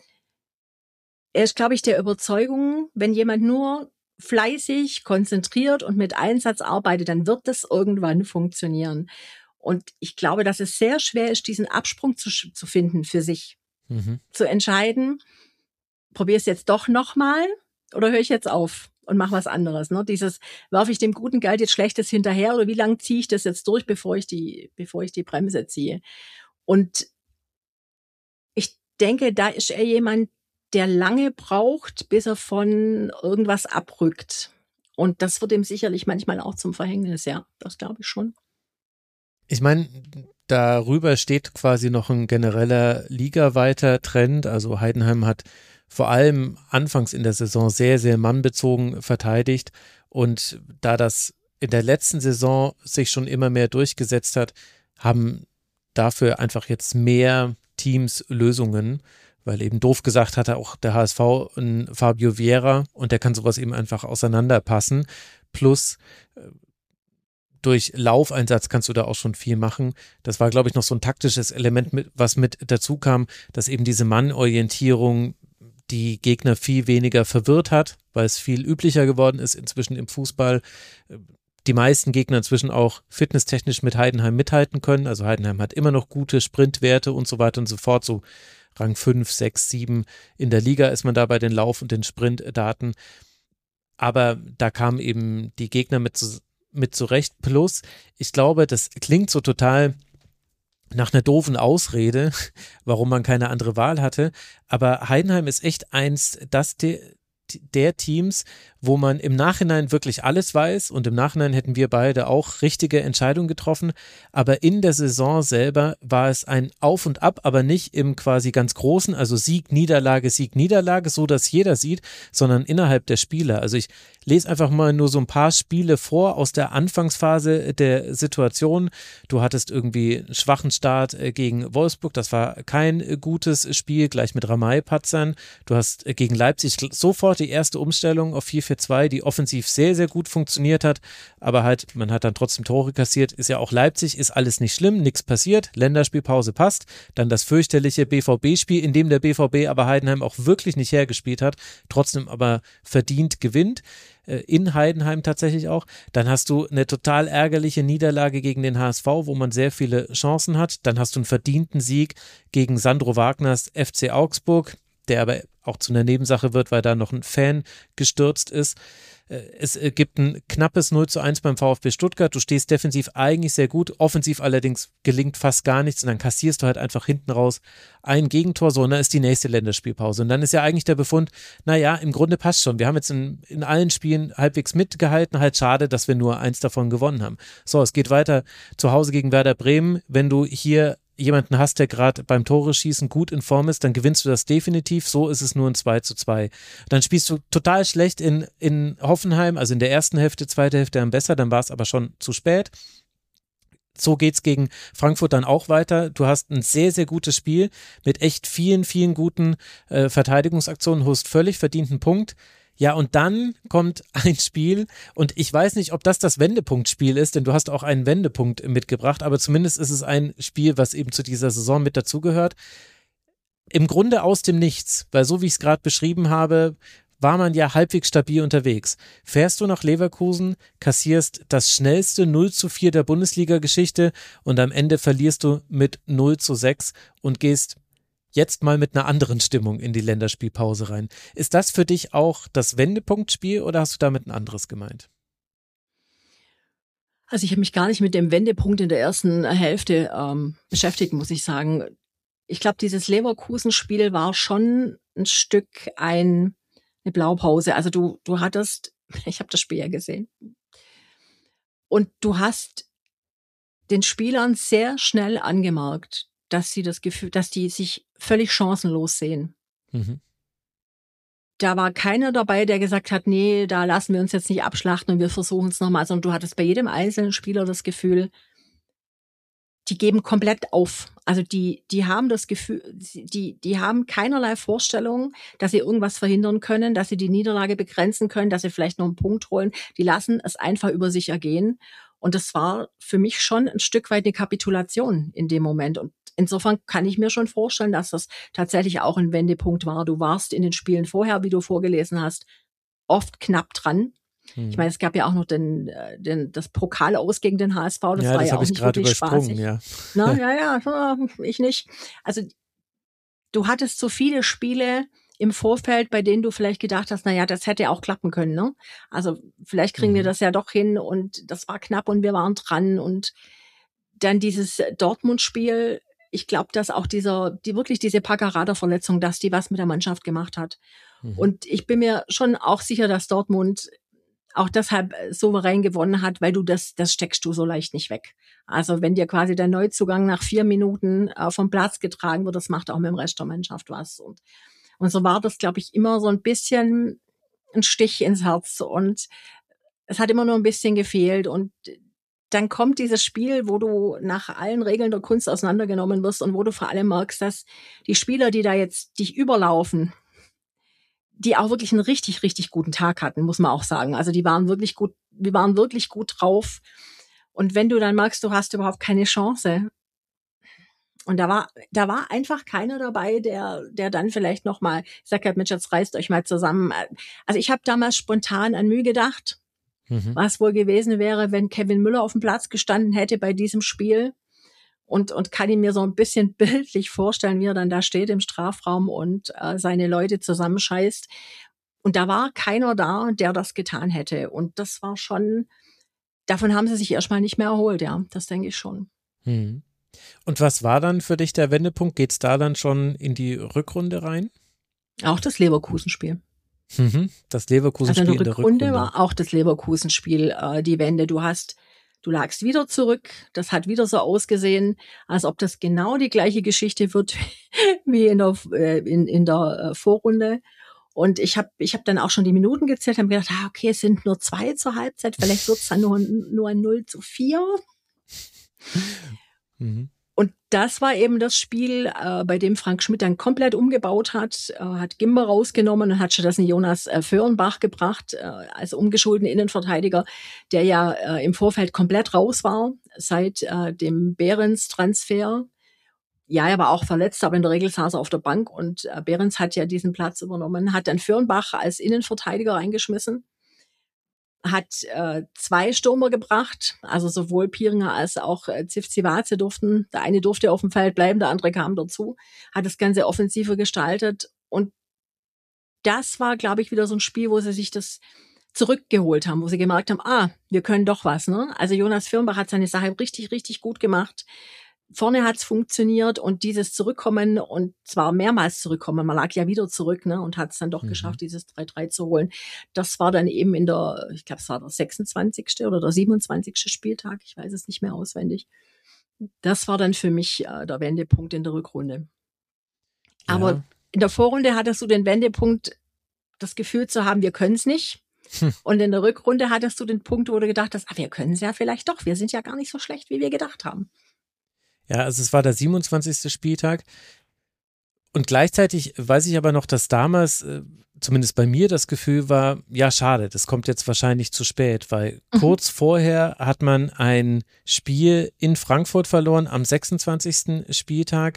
S4: er ist, glaube ich, der Überzeugung, wenn jemand nur fleißig, konzentriert und mit Einsatz arbeitet, dann wird das irgendwann funktionieren. Und ich glaube, dass es sehr schwer ist, diesen Absprung zu, zu finden für sich. Mhm. Zu entscheiden, probiere es jetzt doch nochmal oder höre ich jetzt auf und mache was anderes. Ne? Dieses, werfe ich dem guten Geld jetzt Schlechtes hinterher oder wie lange ziehe ich das jetzt durch, bevor ich die, bevor ich die Bremse ziehe? Und ich denke, da ist er jemand, der lange braucht, bis er von irgendwas abrückt. Und das wird ihm sicherlich manchmal auch zum Verhängnis, ja. Das glaube ich schon.
S1: Ich meine, darüber steht quasi noch ein genereller ligaweiter Trend. Also Heidenheim hat vor allem anfangs in der Saison sehr, sehr mannbezogen verteidigt. Und da das in der letzten Saison sich schon immer mehr durchgesetzt hat, haben dafür einfach jetzt mehr Teams Lösungen. Weil eben doof gesagt hatte auch der H S V einen Fabio Vieira und der kann sowas eben einfach auseinanderpassen. Plus durch Laufeinsatz kannst du da auch schon viel machen. Das war, glaube ich, noch so ein taktisches Element, mit, was mit dazu kam, dass eben diese Mannorientierung die Gegner viel weniger verwirrt hat, weil es viel üblicher geworden ist inzwischen im Fußball. Die meisten Gegner inzwischen auch fitnesstechnisch mit Heidenheim mithalten können. Also Heidenheim hat immer noch gute Sprintwerte und so weiter und so fort. So Rang fünf, sechs, sieben in der Liga ist man da bei den Lauf- und den Sprintdaten. Aber da kamen eben die Gegner mit zu mit zurecht. Plus, ich glaube, das klingt so total nach einer doofen Ausrede, warum man keine andere Wahl hatte. Aber Heidenheim ist echt eins das de, der Teams, wo man im Nachhinein wirklich alles weiß und im Nachhinein hätten wir beide auch richtige Entscheidungen getroffen, aber in der Saison selber war es ein Auf und Ab, aber nicht im quasi ganz Großen, also Sieg, Niederlage, Sieg, Niederlage, so dass jeder sieht, sondern innerhalb der Spieler. Also ich lese einfach mal nur so ein paar Spiele vor aus der Anfangsphase der Situation. Du hattest irgendwie einen schwachen Start gegen Wolfsburg, das war kein gutes Spiel, gleich mit Ramay-Patzern. Du hast gegen Leipzig sofort die erste Umstellung auf vier vier zwei, die offensiv sehr, sehr gut funktioniert hat, aber halt, man hat dann trotzdem Tore kassiert, ist ja auch Leipzig, ist alles nicht schlimm, nichts passiert, Länderspielpause passt, dann das fürchterliche B V B-Spiel, in dem der B V B aber Heidenheim auch wirklich nicht hergespielt hat, trotzdem aber verdient gewinnt, in Heidenheim tatsächlich auch, dann hast du eine total ärgerliche Niederlage gegen den H S V, wo man sehr viele Chancen hat, dann hast du einen verdienten Sieg gegen Sandro Wagners F C Augsburg, der aber auch zu einer Nebensache wird, weil da noch ein Fan gestürzt ist. Es gibt ein knappes null zu eins beim VfB Stuttgart. Du stehst defensiv eigentlich sehr gut, offensiv allerdings gelingt fast gar nichts und dann kassierst du halt einfach hinten raus ein Gegentor, so und dann ist die nächste Länderspielpause. Und dann ist ja eigentlich der Befund, naja, im Grunde passt schon. Wir haben jetzt in, in allen Spielen halbwegs mitgehalten, halt schade, dass wir nur eins davon gewonnen haben. So, es geht weiter zu Hause gegen Werder Bremen. Wenn du hier jemanden hast, der gerade beim Tore-Schießen gut in Form ist, dann gewinnst du das definitiv. So ist es nur ein zwei zu zwei. Dann spielst du total schlecht in, in Hoffenheim, also in der ersten Hälfte, zweite Hälfte dann besser, dann war es aber schon zu spät. so geht's gegen Frankfurt dann auch weiter. Du hast ein sehr, sehr gutes Spiel mit echt vielen, vielen guten äh, Verteidigungsaktionen, holst völlig verdienten Punkt. Ja, und dann kommt ein Spiel und ich weiß nicht, ob das das Wendepunktspiel ist, denn du hast auch einen Wendepunkt mitgebracht, aber zumindest ist es ein Spiel, was eben zu dieser Saison mit dazugehört. Im Grunde aus dem Nichts, weil so wie ich es gerade beschrieben habe, war man ja halbwegs stabil unterwegs. Fährst du nach Leverkusen, kassierst das schnellste null zu vier der Bundesliga-Geschichte und am Ende verlierst du mit null zu sechs und gehst jetzt mal mit einer anderen Stimmung in die Länderspielpause rein. Ist das für dich auch das Wendepunktspiel oder hast du damit ein anderes gemeint?
S4: Also ich habe mich gar nicht mit dem Wendepunkt in der ersten Hälfte ähm, beschäftigt, muss ich sagen. Ich glaube, dieses Leverkusen-Spiel war schon ein Stück ein eine Blaupause. Also du, du hattest, ich habe das Spiel ja gesehen, und du hast den Spielern sehr schnell angemerkt, dass sie das Gefühl, dass die sich völlig chancenlos sehen. Mhm. Da war keiner dabei, der gesagt hat, nee, da lassen wir uns jetzt nicht abschlachten und wir versuchen es nochmal, sondern du hattest bei jedem einzelnen Spieler das Gefühl, die geben komplett auf. Also die, die haben das Gefühl, die, die haben keinerlei Vorstellung, dass sie irgendwas verhindern können, dass sie die Niederlage begrenzen können, dass sie vielleicht noch einen Punkt holen. Die lassen es einfach über sich ergehen. Und das war für mich schon ein Stück weit eine Kapitulation in dem Moment. Und insofern kann ich mir schon vorstellen, dass das tatsächlich auch ein Wendepunkt war. Du warst in den Spielen vorher, wie du vorgelesen hast, oft knapp dran. Ich meine, es gab ja auch noch den, den, das Pokal aus gegen den H S V. Das
S1: ja,
S4: war
S1: das
S4: ja auch nicht wirklich spaßig.
S1: Ja.
S4: Na, ja, ja, ich nicht. Also du hattest so viele Spiele im Vorfeld, bei denen du vielleicht gedacht hast, na ja, das hätte auch klappen können. Ne? Also vielleicht kriegen mhm. wir das ja doch hin und das war knapp und wir waren dran. Und dann dieses Dortmund-Spiel, ich glaube, dass auch dieser, die wirklich diese Paccarada-Verletzung, dass die was mit der Mannschaft gemacht hat. Mhm. Und ich bin mir schon auch sicher, dass Dortmund auch deshalb souverän gewonnen hat, weil du das, das steckst du so leicht nicht weg. Also wenn dir quasi der Neuzugang nach vier Minuten äh, vom Platz getragen wird, das macht auch mit dem Rest der Mannschaft was. Und, und so war das, glaube ich, immer so ein bisschen ein Stich ins Herz und es hat immer nur ein bisschen gefehlt. Und dann kommt dieses Spiel, wo du nach allen Regeln der Kunst auseinandergenommen wirst und wo du vor allem merkst, dass die Spieler, die da jetzt dich überlaufen, die auch wirklich einen richtig, richtig guten Tag hatten, muss man auch sagen. Also die waren wirklich gut, wir waren wirklich gut drauf. Und wenn du dann merkst, du hast überhaupt keine Chance. Und da war, da war einfach keiner dabei, der, der dann vielleicht nochmal sagt, Mensch, jetzt reißt euch mal zusammen. Also ich habe damals spontan an Mühe gedacht, mhm. was wohl gewesen wäre, wenn Kevin Müller auf dem Platz gestanden hätte bei diesem Spiel. Und, und kann ihn mir so ein bisschen bildlich vorstellen, wie er dann da steht im Strafraum und äh, seine Leute zusammenscheißt. Und da war keiner da, der das getan hätte. Und das war schon, davon haben sie sich erstmal nicht mehr erholt, ja. Das denke ich schon.
S1: Hm. Und was war dann für dich der Wendepunkt? Geht's da dann schon in die Rückrunde rein?
S4: Auch das Leverkusen-Spiel.
S1: Mhm. Das Leverkusen-Spiel
S4: also
S1: in der
S4: Rückrunde.
S1: Rückrunde
S4: war auch das Leverkusen-Spiel äh, die Wende. Du hast Du lagst wieder zurück. Das hat wieder so ausgesehen, als ob das genau die gleiche Geschichte wird wie in der, äh, in, in der äh, Vorrunde. Und ich habe ich hab dann auch schon die Minuten gezählt und gedacht, ah, okay, es sind nur zwei zur Halbzeit, vielleicht wird es dann nur, nur ein null zu vier. Mhm. Und das war eben das Spiel, äh, bei dem Frank Schmidt dann komplett umgebaut hat, äh, hat Gimber rausgenommen und hat stattdessen Jonas äh, Föhrenbach gebracht, äh, als umgeschulten Innenverteidiger, der ja äh, im Vorfeld komplett raus war seit äh, dem Behrens-Transfer. Ja, er war auch verletzt, aber in der Regel saß er auf der Bank und äh, Behrens hat ja diesen Platz übernommen, hat dann Föhrenbach als Innenverteidiger reingeschmissen. Hat äh, zwei Stürmer gebracht, also sowohl Piringer als auch äh, Zivcivace durften. Der eine durfte auf dem Feld bleiben, der andere kam dazu, hat das Ganze offensiver gestaltet. Und das war, glaube ich, wieder so ein Spiel, wo sie sich das zurückgeholt haben, wo sie gemerkt haben, ah, wir können doch was. Ne? Also Jonas Föhrenbach hat seine Sache richtig, richtig gut gemacht. Vorne hat's funktioniert und dieses Zurückkommen und zwar mehrmals zurückkommen, man lag ja wieder zurück, ne, und hat es dann doch mhm. geschafft, dieses drei drei zu holen. Das war dann eben in der, ich glaube, es war der sechsundzwanzigste oder der siebenundzwanzigste Spieltag, ich weiß es nicht mehr auswendig. Das war dann für mich äh, der Wendepunkt in der Rückrunde. Ja. Aber in der Vorrunde hattest du den Wendepunkt, das Gefühl zu haben, wir können es nicht. Hm. Und in der Rückrunde hattest du den Punkt, wo du gedacht hast, ah, wir können es ja vielleicht doch. Wir sind ja gar nicht so schlecht, wie wir gedacht haben.
S1: Ja, also es war der siebenundzwanzigste Spieltag. Und gleichzeitig weiß ich aber noch, dass damals, äh, zumindest bei mir, das Gefühl war, ja, schade, das kommt jetzt wahrscheinlich zu spät, weil mhm. kurz vorher hat man ein Spiel in Frankfurt verloren am sechsundzwanzigsten Spieltag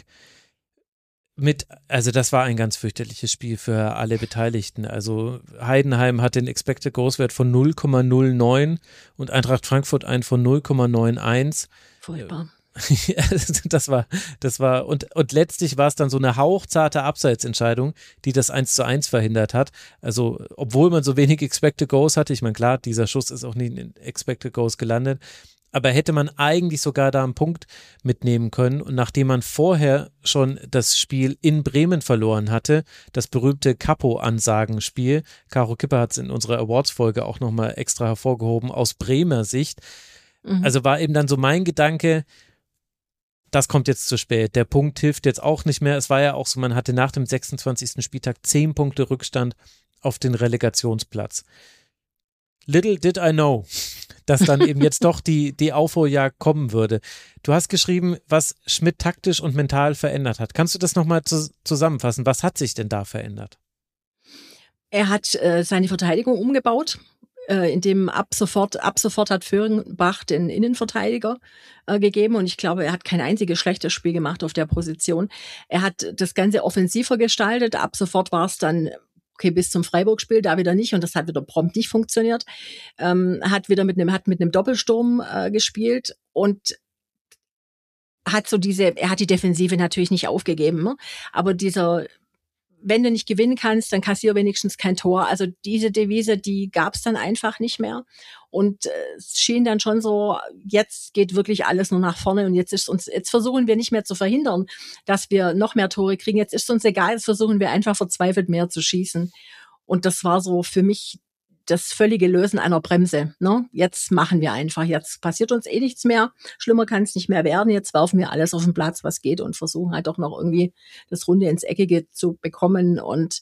S1: mit, also das war ein ganz fürchterliches Spiel für alle Beteiligten. Also Heidenheim hat den Expected Goals Wert von null Komma null neun und Eintracht Frankfurt einen von null Komma neun eins.
S4: Furchtbar.
S1: das war, das war, und, und letztlich war es dann so eine hauchzarte Abseitsentscheidung, die das eins zu eins verhindert hat. Also, obwohl man so wenig Expected Goals hatte, ich meine, klar, dieser Schuss ist auch nie in Expected Goals gelandet, aber hätte man eigentlich sogar da einen Punkt mitnehmen können. Und nachdem man vorher schon das Spiel in Bremen verloren hatte, das berühmte Capo-Ansagenspiel, Caro Kipper hat es in unserer Awards-Folge auch nochmal extra hervorgehoben, aus Bremer Sicht. Mhm. Also war eben dann so mein Gedanke, das kommt jetzt zu spät. Der Punkt hilft jetzt auch nicht mehr. Es war ja auch so, man hatte nach dem sechsundzwanzigsten Spieltag zehn Punkte Rückstand auf den Relegationsplatz. Little did I know, dass dann eben jetzt doch die, die Aufholjagd kommen würde. Du hast geschrieben, was Schmidt taktisch und mental verändert hat. Kannst du das nochmal zu, zusammenfassen? Was hat sich denn da verändert?
S4: Er hat äh, seine Verteidigung umgebaut. In dem ab sofort, ab sofort hat Föhrenbach den Innenverteidiger äh, gegeben und ich glaube, er hat kein einziges schlechtes Spiel gemacht auf der Position. Er hat das Ganze offensiver gestaltet. Ab sofort war es dann, okay, bis zum Freiburg-Spiel, da wieder nicht und das hat wieder prompt nicht funktioniert. Ähm, hat wieder mit einem, hat mit einem Doppelsturm äh, gespielt und hat so diese, er hat die Defensive natürlich nicht aufgegeben, ne? Aber dieser, wenn du nicht gewinnen kannst, dann kassier wenigstens kein Tor. Also diese Devise, die gab es dann einfach nicht mehr. Und äh, es schien dann schon so, jetzt geht wirklich alles nur nach vorne und jetzt ist uns, jetzt versuchen wir nicht mehr zu verhindern, dass wir noch mehr Tore kriegen. Jetzt ist uns egal, jetzt versuchen wir einfach verzweifelt mehr zu schießen. Und das war so für mich das völlige Lösen einer Bremse. Ne? Jetzt machen wir einfach, jetzt passiert uns eh nichts mehr. Schlimmer kann es nicht mehr werden. Jetzt werfen wir alles auf den Platz, was geht und versuchen halt doch noch irgendwie das Runde ins Eckige zu bekommen. Und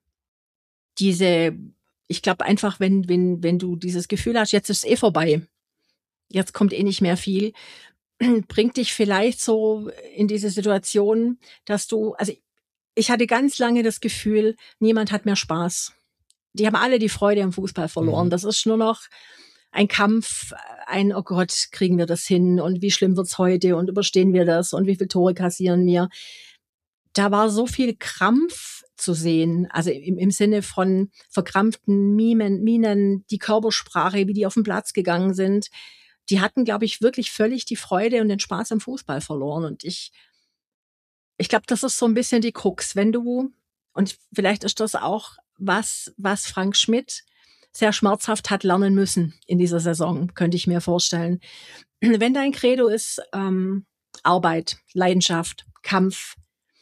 S4: diese, ich glaube einfach, wenn, wenn, wenn du dieses Gefühl hast, jetzt ist es eh vorbei, jetzt kommt eh nicht mehr viel, bringt dich vielleicht so in diese Situation, dass du, also ich hatte ganz lange das Gefühl, niemand hat mehr Spaß. Die haben alle die Freude am Fußball verloren. Mhm. Das ist nur noch ein Kampf, ein, oh Gott, kriegen wir das hin und wie schlimm wird's heute und überstehen wir das und wie viele Tore kassieren wir. Da war so viel Krampf zu sehen, also im, im Sinne von verkrampften Mimen, Minen, die Körpersprache, wie die auf den Platz gegangen sind. Die hatten, glaube ich, wirklich völlig die Freude und den Spaß am Fußball verloren. Und ich, ich glaube, das ist so ein bisschen die Krux. Wenn du, und vielleicht ist das auch was, was Frank Schmidt sehr schmerzhaft hat lernen müssen in dieser Saison, könnte ich mir vorstellen. Wenn dein Credo ist ähm, Arbeit, Leidenschaft, Kampf,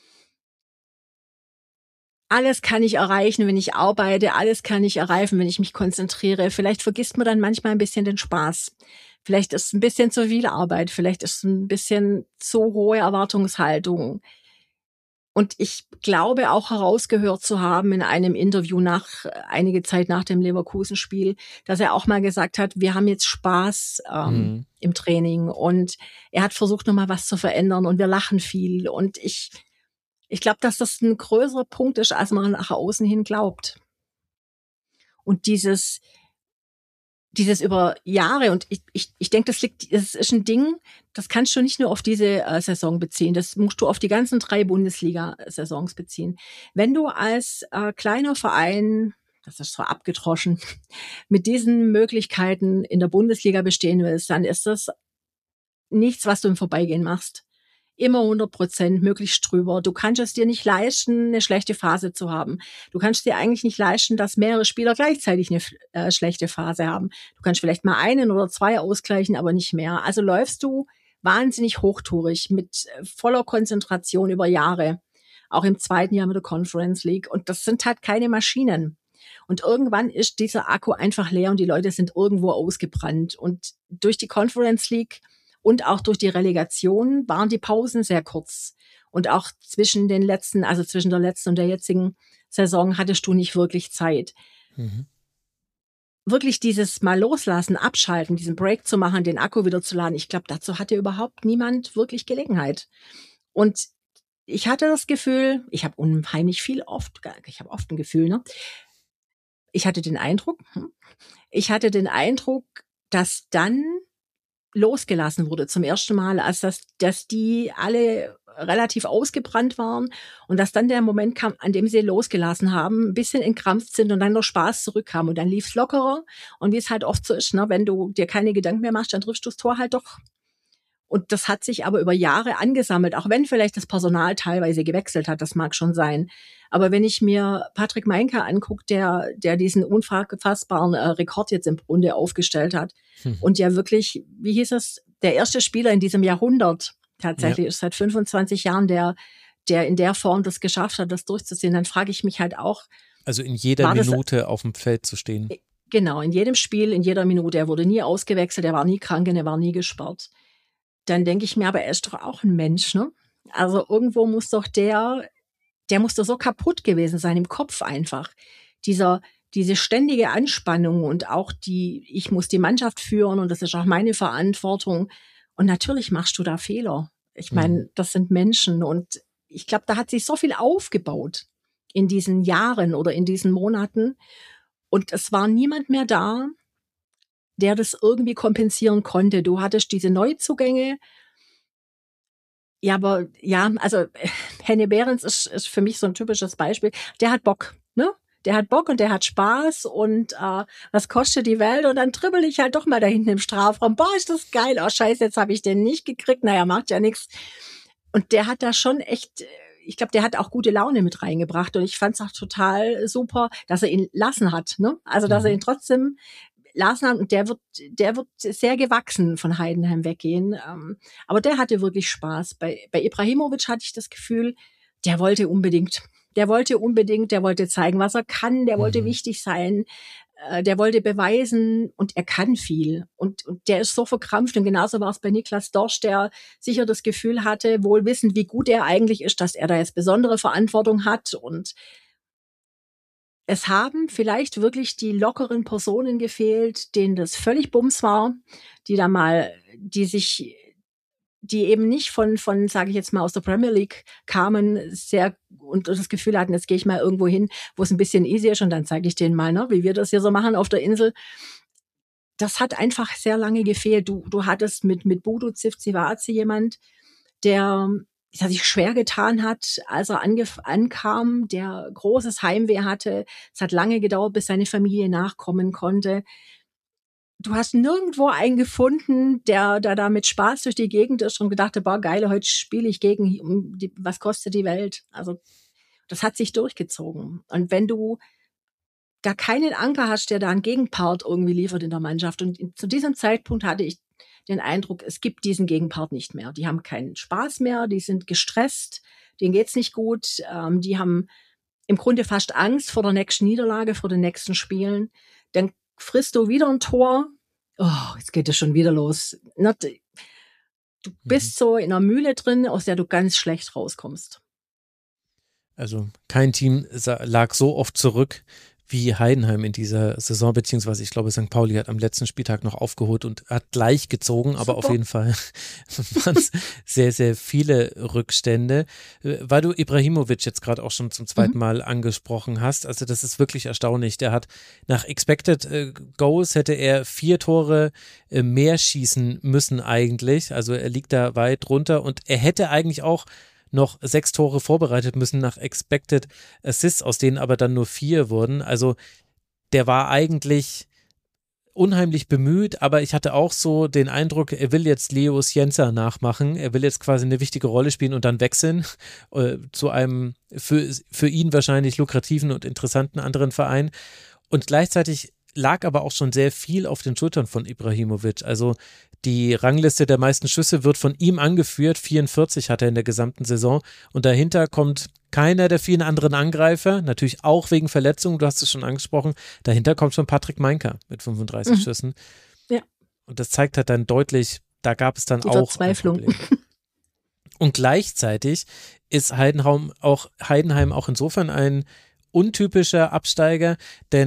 S4: alles kann ich erreichen, wenn ich arbeite, alles kann ich erreichen, wenn ich mich konzentriere. Vielleicht vergisst man dann manchmal ein bisschen den Spaß. Vielleicht ist es ein bisschen zu viel Arbeit, vielleicht ist es ein bisschen zu hohe Erwartungshaltung. Und ich glaube auch herausgehört zu haben in einem Interview nach einige Zeit nach dem Leverkusen-Spiel, dass er auch mal gesagt hat, wir haben jetzt Spaß ähm, mhm. im Training und er hat versucht, nochmal was zu verändern und wir lachen viel. Und ich, ich glaube, dass das ein größerer Punkt ist, als man nach außen hin glaubt. Und dieses Dieses über Jahre, und ich, ich, ich denke, das liegt, das ist ein Ding, das kannst du nicht nur auf diese äh, Saison beziehen, das musst du auf die ganzen drei Bundesliga-Saisons beziehen. Wenn du als äh, kleiner Verein, das ist zwar abgedroschen, mit diesen Möglichkeiten in der Bundesliga bestehen willst, dann ist das nichts, was du im Vorbeigehen machst. Immer hundert Prozent, möglichst drüber. Du kannst es dir nicht leisten, eine schlechte Phase zu haben. Du kannst dir eigentlich nicht leisten, dass mehrere Spieler gleichzeitig eine äh, schlechte Phase haben. Du kannst vielleicht mal einen oder zwei ausgleichen, aber nicht mehr. Also läufst du wahnsinnig hochtourig mit voller Konzentration über Jahre. Auch im zweiten Jahr mit der Conference League. Und das sind halt keine Maschinen. Und irgendwann ist dieser Akku einfach leer und die Leute sind irgendwo ausgebrannt. Und durch die Conference League und auch durch die Relegation waren die Pausen sehr kurz. Und auch zwischen den letzten, also zwischen der letzten und der jetzigen Saison hattest du nicht wirklich Zeit. Mhm. wirklich dieses mal loslassen, abschalten, diesen Break zu machen, den Akku wieder zu laden, ich glaube, dazu hatte überhaupt niemand wirklich Gelegenheit. Und ich hatte das Gefühl, ich habe unheimlich viel oft, ich habe oft ein Gefühl, ne? Ich hatte den Eindruck, ich hatte den Eindruck, dass dann losgelassen wurde zum ersten Mal, als dass, dass die alle relativ ausgebrannt waren und dass dann der Moment kam, an dem sie losgelassen haben, ein bisschen entkrampft sind und dann der Spaß zurückkam und dann lief's lockerer und wie es halt oft so ist, ne, wenn du dir keine Gedanken mehr machst, dann triffst du das Tor halt doch. Und das hat sich aber über Jahre angesammelt, auch wenn vielleicht das Personal teilweise gewechselt hat, das mag schon sein. Aber wenn ich mir Patrick Meinka angucke, der der diesen unfassbaren äh, Rekord jetzt im Grunde aufgestellt hat hm. und ja wirklich, wie hieß es, der erste Spieler in diesem Jahrhundert tatsächlich ja. ist seit fünfundzwanzig Jahren, der der in der Form das geschafft hat, das durchzuziehen, dann frage ich mich halt auch.
S1: Also in jeder Minute das, auf dem Feld zu stehen.
S4: Genau, in jedem Spiel, in jeder Minute. Er wurde nie ausgewechselt, er war nie krank, er war nie gesperrt. Dann denke ich mir, aber er ist doch auch ein Mensch, ne? Also irgendwo muss doch der, der muss doch so kaputt gewesen sein im Kopf einfach. Dieser, diese ständige Anspannung und auch die, ich muss die Mannschaft führen und das ist auch meine Verantwortung. Und natürlich machst du da Fehler. Ich meine, das sind Menschen und ich glaube, da hat sich so viel aufgebaut in diesen Jahren oder in diesen Monaten und es war niemand mehr da, der das irgendwie kompensieren konnte. Du hattest diese Neuzugänge. Ja, aber ja, also Henny Behrens ist, ist für mich so ein typisches Beispiel. Der hat Bock, ne? Der hat Bock und der hat Spaß und äh, was kostet die Welt? Und dann dribbel ich halt doch mal da hinten im Strafraum. Boah, ist das geil. Oh, scheiße, jetzt habe ich den nicht gekriegt. Naja, macht ja nichts. Und der hat da schon echt, ich glaube, der hat auch gute Laune mit reingebracht. Und ich fand es auch total super, dass er ihn lassen hat, ne? Also, dass er ihn trotzdem Larsen und der wird, der wird sehr gewachsen von Heidenheim weggehen. Ähm, aber der hatte wirklich Spaß. Bei, bei Ibrahimovic hatte ich das Gefühl, der wollte unbedingt, der wollte unbedingt, der wollte zeigen, was er kann, der wollte mhm. wichtig sein, äh, der wollte beweisen und er kann viel. Und, und der ist so verkrampft und genauso war es bei Niklas Dorsch, der sicher das Gefühl hatte, wohl wissend, wie gut er eigentlich ist, dass er da jetzt besondere Verantwortung hat und es haben vielleicht wirklich die lockeren Personen gefehlt, denen das völlig Bums war, die da mal, die sich, die eben nicht von, von, sage ich jetzt mal, aus der Premier League kamen, sehr und das Gefühl hatten, jetzt gehe ich mal irgendwo hin, wo es ein bisschen easy ist und dann zeige ich denen mal, ne, wie wir das hier so machen auf der Insel. Das hat einfach sehr lange gefehlt. Du, du hattest mit mit Bodo Zivcivaci jemand, der der sich schwer getan hat, als er angef- ankam, der großes Heimweh hatte. Es hat lange gedauert, bis seine Familie nachkommen konnte. Du hast nirgendwo einen gefunden, der, der da mit Spaß durch die Gegend ist und gedacht hat, boah, geil, heute spiele ich gegen, um die, was kostet die Welt? Also das hat sich durchgezogen. Und wenn du da keinen Anker hast, der da einen Gegenpart irgendwie liefert in der Mannschaft, und zu diesem Zeitpunkt hatte ich den Eindruck, es gibt diesen Gegenpart nicht mehr. Die haben keinen Spaß mehr, die sind gestresst, denen geht's nicht gut, ähm, die haben im Grunde fast Angst vor der nächsten Niederlage, vor den nächsten Spielen. Dann frisst du wieder ein Tor, oh, jetzt geht es schon wieder los. Du bist so in einer Mühle drin, aus der du ganz schlecht rauskommst.
S1: Also kein Team lag so oft zurück wie Heidenheim in dieser Saison, beziehungsweise ich glaube, Sankt Pauli hat am letzten Spieltag noch aufgeholt und hat gleich gezogen, aber Super. Auf jeden Fall waren es sehr, sehr viele Rückstände. Weil du Ibrahimovic jetzt gerade auch schon zum zweiten Mal mhm. angesprochen hast, also das ist wirklich erstaunlich. Der hat nach Expected Goals hätte er vier Tore mehr schießen müssen eigentlich, also er liegt da weit runter und er hätte eigentlich auch noch sechs Tore vorbereitet müssen nach Expected Assists, aus denen aber dann nur vier wurden. Also der war eigentlich unheimlich bemüht, aber ich hatte auch so den Eindruck, er will jetzt Leo Cienza nachmachen. Er will jetzt quasi eine wichtige Rolle spielen und dann wechseln äh, zu einem für, für ihn wahrscheinlich lukrativen und interessanten anderen Verein. Und gleichzeitig lag aber auch schon sehr viel auf den Schultern von Ibrahimovic. Also die Rangliste der meisten Schüsse wird von ihm angeführt. vierundvierzig hat er in der gesamten Saison. Und dahinter kommt keiner der vielen anderen Angreifer. Natürlich auch wegen Verletzungen, du hast es schon angesprochen. Dahinter kommt schon Patrick Meinka mit fünfunddreißig mhm. Schüssen.
S4: Ja.
S1: Und das zeigt halt dann deutlich, da gab es dann auch
S4: Verzweiflung.
S1: Und gleichzeitig ist Heidenheim auch, Heidenheim auch insofern ein untypischer Absteiger, denn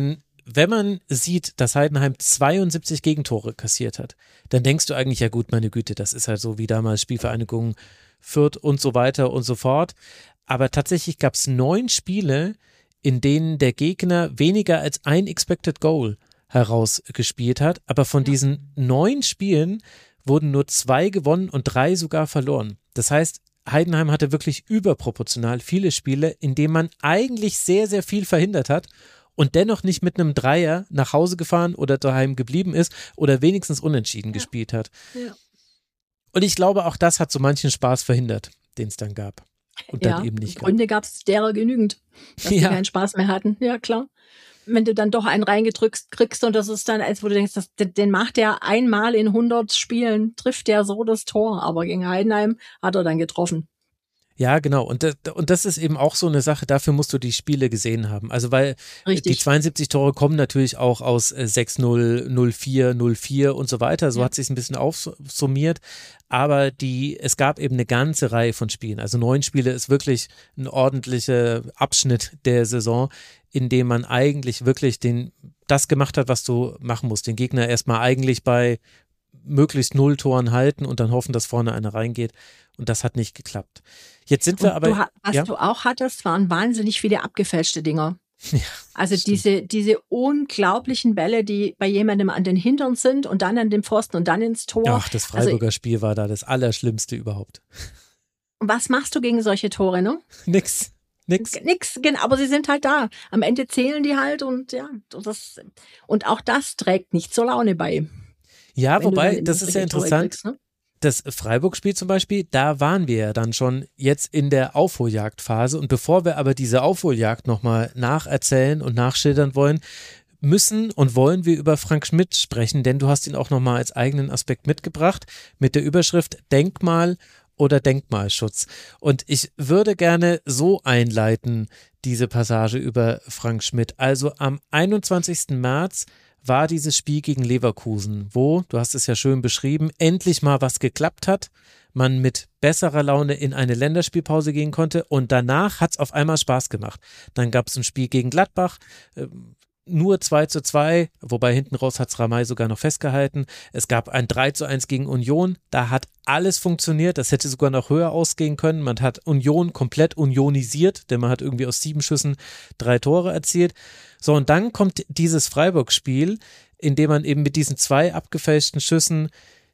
S1: wenn man sieht, dass Heidenheim zweiundsiebzig Gegentore kassiert hat, dann denkst du eigentlich, ja gut, meine Güte, das ist halt so wie damals Spielvereinigung Fürth und so weiter und so fort. Aber tatsächlich gab es neun Spiele, in denen der Gegner weniger als ein Expected Goal herausgespielt hat. Aber von diesen neun Spielen wurden nur zwei gewonnen und drei sogar verloren. Das heißt, Heidenheim hatte wirklich überproportional viele Spiele, in denen man eigentlich sehr, sehr viel verhindert hat und dennoch nicht mit einem Dreier nach Hause gefahren oder daheim geblieben ist oder wenigstens unentschieden ja. gespielt hat. Ja. Und ich glaube, auch das hat so manchen Spaß verhindert, den es dann gab. Und
S4: ja,
S1: dann eben nicht
S4: Gründe gab es derer genügend, dass ja. die keinen Spaß mehr hatten. Ja, klar. Wenn du dann doch einen reingedrückt kriegst und das ist dann, als wo du denkst, das, den macht der einmal in hundert Spielen, trifft der so das Tor. Aber gegen Heidenheim hat er dann getroffen.
S1: Ja, genau. Und das, und das ist eben auch so eine Sache, dafür musst du die Spiele gesehen haben. Also weil Richtig. Die zweiundsiebzig Tore kommen natürlich auch aus sechs null, null vier, null vier und so weiter. So ja. hat sich ein bisschen aufsummiert. Aber die, es gab eben eine ganze Reihe von Spielen. Also neun Spiele ist wirklich ein ordentlicher Abschnitt der Saison, in dem man eigentlich wirklich den, das gemacht hat, was du machen musst. Den Gegner erstmal eigentlich bei möglichst null Toren halten und dann hoffen, dass vorne einer reingeht. Und das hat nicht geklappt. Jetzt sind wir
S4: und
S1: aber.
S4: Du, was ja? du auch hattest, waren wahnsinnig viele abgefälschte Dinger. Ja, also diese, diese unglaublichen Bälle, die bei jemandem an den Hintern sind und dann an dem Pfosten und dann ins Tor.
S1: Ach, das Freiburger also, Spiel war da das Allerschlimmste überhaupt.
S4: Und was machst du gegen solche Tore, ne?
S1: Nix. Nix.
S4: Nix, genau, aber sie sind halt da. Am Ende zählen die halt und ja, das, und auch das trägt nicht zur Laune bei.
S1: Ja, wobei, das ist ja interessant. Kriegst, ne? Das Freiburg-Spiel zum Beispiel, da waren wir ja dann schon jetzt in der Aufholjagdphase und bevor wir aber diese Aufholjagd nochmal nacherzählen und nachschildern wollen, müssen und wollen wir über Frank Schmidt sprechen, denn du hast ihn auch nochmal als eigenen Aspekt mitgebracht mit der Überschrift Denkmal oder Denkmalschutz. Und ich würde gerne so einleiten, diese Passage über Frank Schmidt. Also am einundzwanzigsten März war dieses Spiel gegen Leverkusen, wo, du hast es ja schön beschrieben, endlich mal was geklappt hat, man mit besserer Laune in eine Länderspielpause gehen konnte und danach hat es auf einmal Spaß gemacht. Dann gab es ein Spiel gegen Gladbach, äh, nur zwei zu zwei, wobei hinten raus hat es Ramay sogar noch festgehalten. Es gab ein drei zu eins gegen Union, da hat alles funktioniert, das hätte sogar noch höher ausgehen können. Man hat Union komplett unionisiert, denn man hat irgendwie aus sieben Schüssen drei Tore erzielt. So, und dann kommt dieses Freiburg-Spiel, in dem man eben mit diesen zwei abgefälschten Schüssen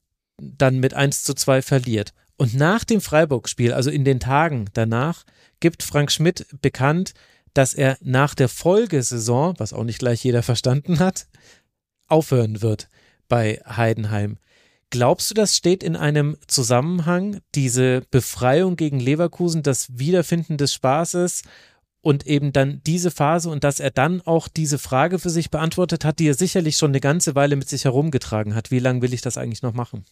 S1: dann mit eins zu zwei verliert. Und nach dem Freiburg-Spiel, also in den Tagen danach, gibt Frank Schmidt bekannt, dass er nach der Folgesaison, was auch nicht gleich jeder verstanden hat, aufhören wird bei Heidenheim. Glaubst du, das steht in einem Zusammenhang, diese Befreiung gegen Leverkusen, das Wiederfinden des Spaßes und eben dann diese Phase und dass er dann auch diese Frage für sich beantwortet hat, die er sicherlich schon eine ganze Weile mit sich herumgetragen hat. Wie lange will ich das eigentlich noch machen?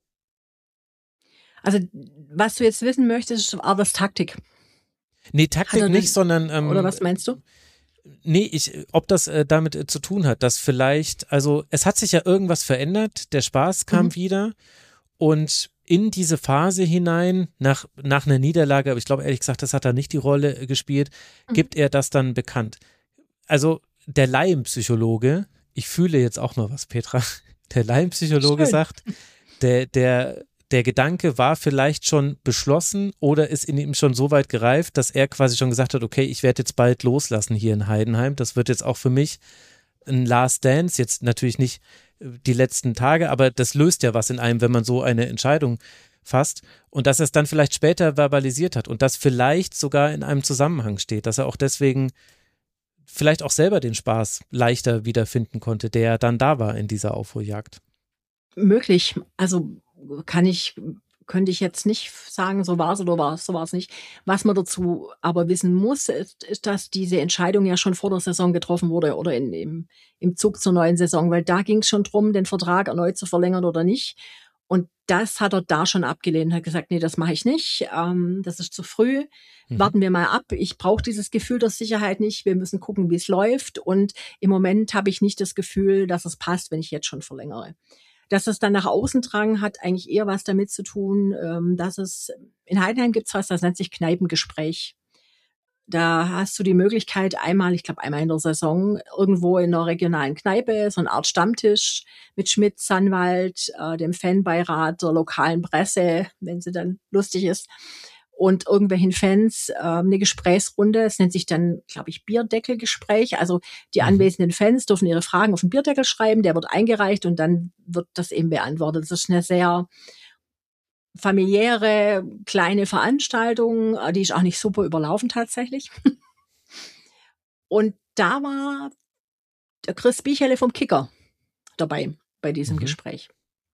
S4: Also, was du jetzt wissen möchtest, war das Taktik.
S1: Nee, Taktik nicht, sondern ähm,
S4: oder was meinst du?
S1: Nee, ich, ob das äh, damit äh, zu tun hat, dass vielleicht, also es hat sich ja irgendwas verändert, der Spaß kam mhm. wieder und in diese Phase hinein, nach, nach einer Niederlage, aber ich glaube ehrlich gesagt, das hat da nicht die Rolle äh, gespielt, mhm. gibt er das dann bekannt. Also der Laienpsychologe, ich fühle jetzt auch mal was, Petra, der Laienpsychologe Schön. sagt, der, der Der Gedanke war vielleicht schon beschlossen oder ist in ihm schon so weit gereift, dass er quasi schon gesagt hat, okay, ich werde jetzt bald loslassen hier in Heidenheim. Das wird jetzt auch für mich ein Last Dance. Jetzt natürlich nicht die letzten Tage, aber das löst ja was in einem, wenn man so eine Entscheidung fasst. Und dass er es dann vielleicht später verbalisiert hat und das vielleicht sogar in einem Zusammenhang steht, dass er auch deswegen vielleicht auch selber den Spaß leichter wiederfinden konnte, der dann da war in dieser Aufholjagd.
S4: Möglich. Also kann ich, könnte ich jetzt nicht sagen, so war es oder war es, so war es nicht. Was man dazu aber wissen muss, ist, ist, dass diese Entscheidung ja schon vor der Saison getroffen wurde oder in, im, im Zug zur neuen Saison, weil da ging es schon drum, den Vertrag erneut zu verlängern oder nicht. Und das hat er da schon abgelehnt, hat gesagt, nee, das mache ich nicht, ähm, das ist zu früh, mhm. warten wir mal ab, ich brauche dieses Gefühl der Sicherheit nicht, wir müssen gucken, wie es läuft und im Moment habe ich nicht das Gefühl, dass es passt, wenn ich jetzt schon verlängere. Dass es dann nach außen drang, hat eigentlich eher was damit zu tun, dass es, in Heidenheim gibt es was, das nennt sich Kneipengespräch. Da hast du die Möglichkeit, einmal, ich glaube einmal in der Saison, irgendwo in einer regionalen Kneipe, so eine Art Stammtisch mit Schmidt, Sannwald, äh, dem Fanbeirat, der lokalen Presse, wenn sie dann lustig ist, und irgendwelchen Fans äh, eine Gesprächsrunde. Es nennt sich dann, glaube ich, Bierdeckelgespräch. Also die anwesenden Fans dürfen ihre Fragen auf den Bierdeckel schreiben, der wird eingereicht und dann wird das eben beantwortet. Das ist eine sehr familiäre, kleine Veranstaltung, die ist auch nicht super überlaufen tatsächlich. Und da war der Chris Bichele vom Kicker dabei bei diesem mhm. Gespräch.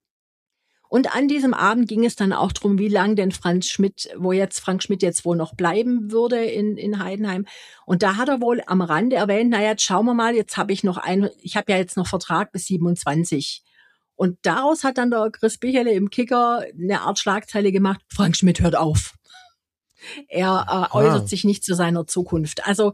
S4: Und an diesem Abend ging es dann auch drum, wie lang denn Franz Schmidt, wo jetzt Frank Schmidt jetzt wohl noch bleiben würde in, in Heidenheim. Und da hat er wohl am Rande erwähnt, naja, jetzt schauen wir mal, jetzt habe ich noch ein, ich habe ja jetzt noch Vertrag bis siebenundzwanzig. Und daraus hat dann der Chris Bichele im Kicker eine Art Schlagzeile gemacht, Frank Schmidt hört auf. Er äh, äußert ah. sich nicht zu seiner Zukunft. Also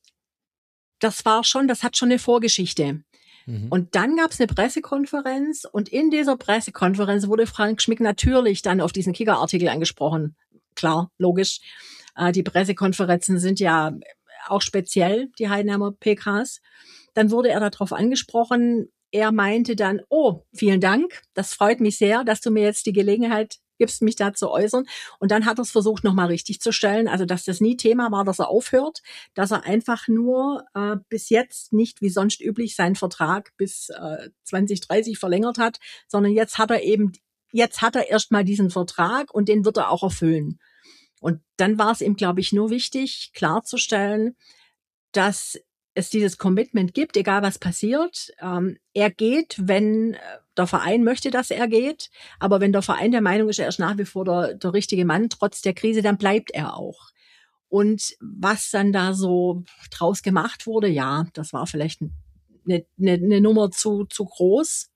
S4: das war schon, das hat schon eine Vorgeschichte. Mhm. Und dann gab es eine Pressekonferenz und in dieser Pressekonferenz wurde Frank Schmidt natürlich dann auf diesen Kicker-Artikel angesprochen. Klar, logisch. Äh, die Pressekonferenzen sind ja auch speziell, die Heidenheimer P Ks. Dann wurde er darauf angesprochen. Er meinte dann, oh, vielen Dank, das freut mich sehr, dass du mir jetzt die Gelegenheit gibst, mich da zu äußern. Und dann hat er es versucht, nochmal richtig zu stellen, also dass das nie Thema war, dass er aufhört, dass er einfach nur äh, bis jetzt nicht wie sonst üblich seinen Vertrag bis äh, zwanzig dreißig verlängert hat, sondern jetzt hat er eben, jetzt hat er erstmal diesen Vertrag und den wird er auch erfüllen. Und dann war es ihm, glaube ich, nur wichtig, klarzustellen, dass es dieses Commitment gibt, egal was passiert. Ähm, er geht, wenn der Verein möchte, dass er geht. Aber wenn der Verein der Meinung ist, er ist nach wie vor der, der richtige Mann, trotz der Krise, dann bleibt er auch. Und was dann da so draus gemacht wurde, ja, das war vielleicht eine, eine, eine Nummer zu, zu groß.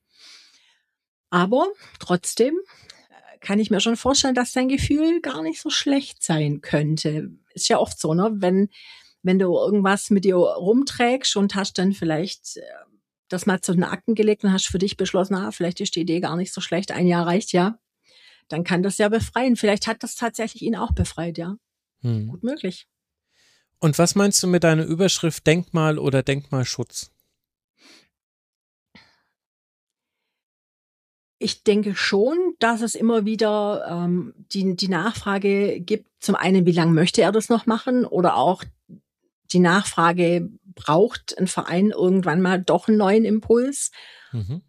S4: Aber trotzdem kann ich mir schon vorstellen, dass sein Gefühl gar nicht so schlecht sein könnte. Ist ja oft so, ne? Wenn Wenn du irgendwas mit dir rumträgst und hast dann vielleicht das mal zu den Akten gelegt und hast für dich beschlossen, ah, vielleicht ist die Idee gar nicht so schlecht, ein Jahr reicht ja, dann kann das ja befreien. Vielleicht hat das tatsächlich ihn auch befreit, ja. Hm. Gut möglich.
S1: Und was meinst du mit deiner Überschrift Denkmal oder Denkmalschutz?
S4: Ich denke schon, dass es immer wieder ähm, die, die Nachfrage gibt, zum einen, wie lange möchte er das noch machen, oder auch die Nachfrage, braucht ein Verein irgendwann mal doch einen neuen Impuls? Mhm.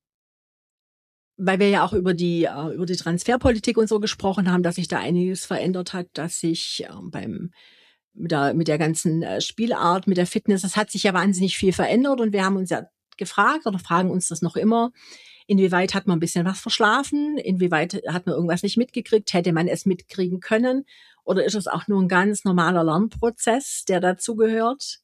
S4: Weil wir ja auch über die äh, über die Transferpolitik und so gesprochen haben, dass sich da einiges verändert hat, dass sich äh, beim mit der, mit der ganzen äh, Spielart, mit der Fitness, das hat sich ja wahnsinnig viel verändert und wir haben uns ja gefragt oder fragen uns das noch immer, inwieweit hat man ein bisschen was verschlafen, inwieweit hat man irgendwas nicht mitgekriegt, hätte man es mitkriegen können? Oder ist es auch nur ein ganz normaler Lernprozess, der dazugehört?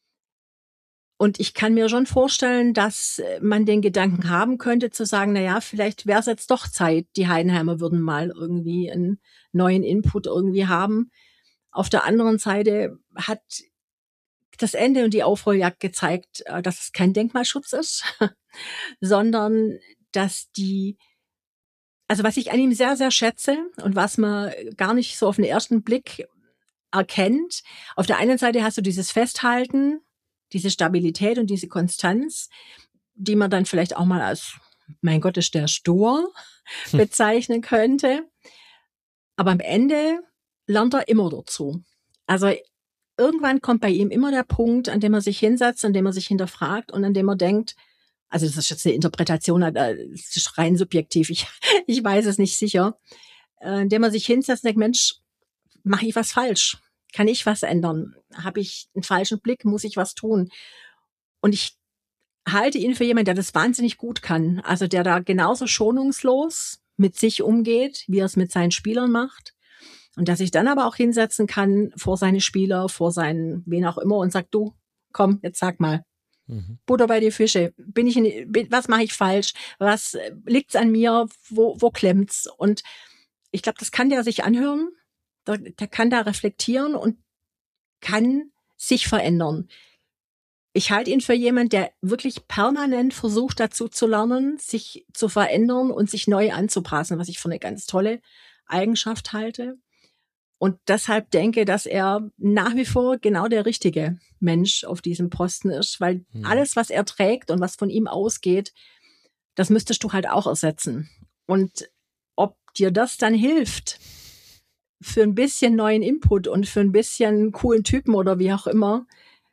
S4: Und ich kann mir schon vorstellen, dass man den Gedanken haben könnte, zu sagen, na ja, vielleicht wäre es jetzt doch Zeit, die Heidenheimer würden mal irgendwie einen neuen Input irgendwie haben. Auf der anderen Seite hat das Ende und die Aufholjagd gezeigt, dass es kein Denkmalschutz ist, sondern dass die Also was ich an ihm sehr, sehr schätze und was man gar nicht so auf den ersten Blick erkennt, auf der einen Seite hast du dieses Festhalten, diese Stabilität und diese Konstanz, die man dann vielleicht auch mal als, mein Gott, ist der stur bezeichnen könnte. Aber am Ende lernt er immer dazu. Also irgendwann kommt bei ihm immer der Punkt, an dem er sich hinsetzt, an dem er sich hinterfragt und an dem er denkt, also das ist jetzt eine Interpretation, das ist rein subjektiv, ich, ich weiß es nicht sicher, indem man sich hinsetzt und denkt, Mensch, mache ich was falsch? Kann ich was ändern? Habe ich einen falschen Blick? Muss ich was tun? Und ich halte ihn für jemanden, der das wahnsinnig gut kann. Also der da genauso schonungslos mit sich umgeht, wie er es mit seinen Spielern macht. Und der sich dann aber auch hinsetzen kann vor seine Spieler, vor seinen, wen auch immer und sagt, du, komm, jetzt sag mal. Mhm. Butter bei die Fische. Bin ich in, bin, was mache ich falsch? Was liegt's an mir? Wo, wo klemmt's? Und ich glaube, das kann der sich anhören. Der, der kann da reflektieren und kann sich verändern. Ich halte ihn für jemanden, der wirklich permanent versucht, dazu zu lernen, sich zu verändern und sich neu anzupassen, was ich für eine ganz tolle Eigenschaft halte. Und deshalb denke, dass er nach wie vor genau der richtige Mensch auf diesem Posten ist, weil hm. alles, was er trägt und was von ihm ausgeht, das müsstest du halt auch ersetzen. Und ob dir das dann hilft, für ein bisschen neuen Input und für ein bisschen coolen Typen oder wie auch immer,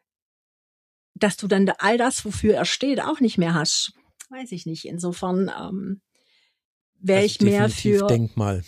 S4: dass du dann all das, wofür er steht, auch nicht mehr hast, weiß ich nicht. Insofern ähm, wäre ich mehr für
S1: Denkmal.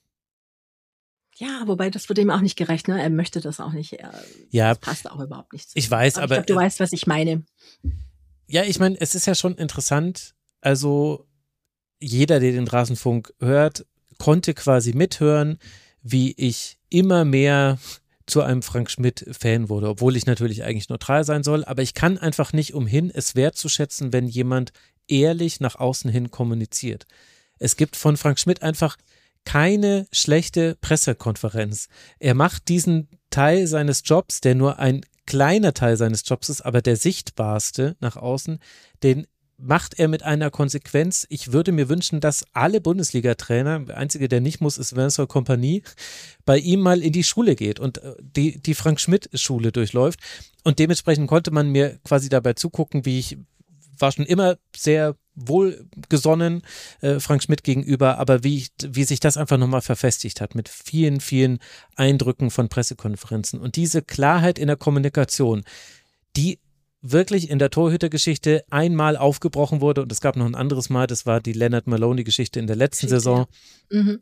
S4: Ja, wobei das wird ihm auch nicht gerecht, ne? Er möchte das auch nicht. Er,
S1: ja,
S4: das passt auch überhaupt nicht zu
S1: Ich weiß, aber,
S4: aber ich glaube, du äh, weißt, was ich meine.
S1: Ja, ich meine, es ist ja schon interessant. Also jeder, der den Rasenfunk hört, konnte quasi mithören, wie ich immer mehr zu einem Frank Schmidt-Fan wurde, obwohl ich natürlich eigentlich neutral sein soll. Aber ich kann einfach nicht umhin, es wertzuschätzen, wenn jemand ehrlich nach außen hin kommuniziert. Es gibt von Frank Schmidt einfach keine schlechte Pressekonferenz. Er macht diesen Teil seines Jobs, der nur ein kleiner Teil seines Jobs ist, aber der sichtbarste nach außen, den macht er mit einer Konsequenz. Ich würde mir wünschen, dass alle Bundesliga-Trainer, der einzige, der nicht muss, ist Vincent Kompany, bei ihm mal in die Schule geht und die, die Frank-Schmidt-Schule durchläuft. Und dementsprechend konnte man mir quasi dabei zugucken, wie ich war schon immer sehr wohlgesonnen äh, Frank Schmidt gegenüber, aber wie, ich, wie sich das einfach nochmal verfestigt hat mit vielen, vielen Eindrücken von Pressekonferenzen. Und diese Klarheit in der Kommunikation, die wirklich in der Torhütergeschichte einmal aufgebrochen wurde und es gab noch ein anderes Mal, das war die Leonard Maloney-Geschichte in der letzten Geschichte, Saison. Ja. Mhm.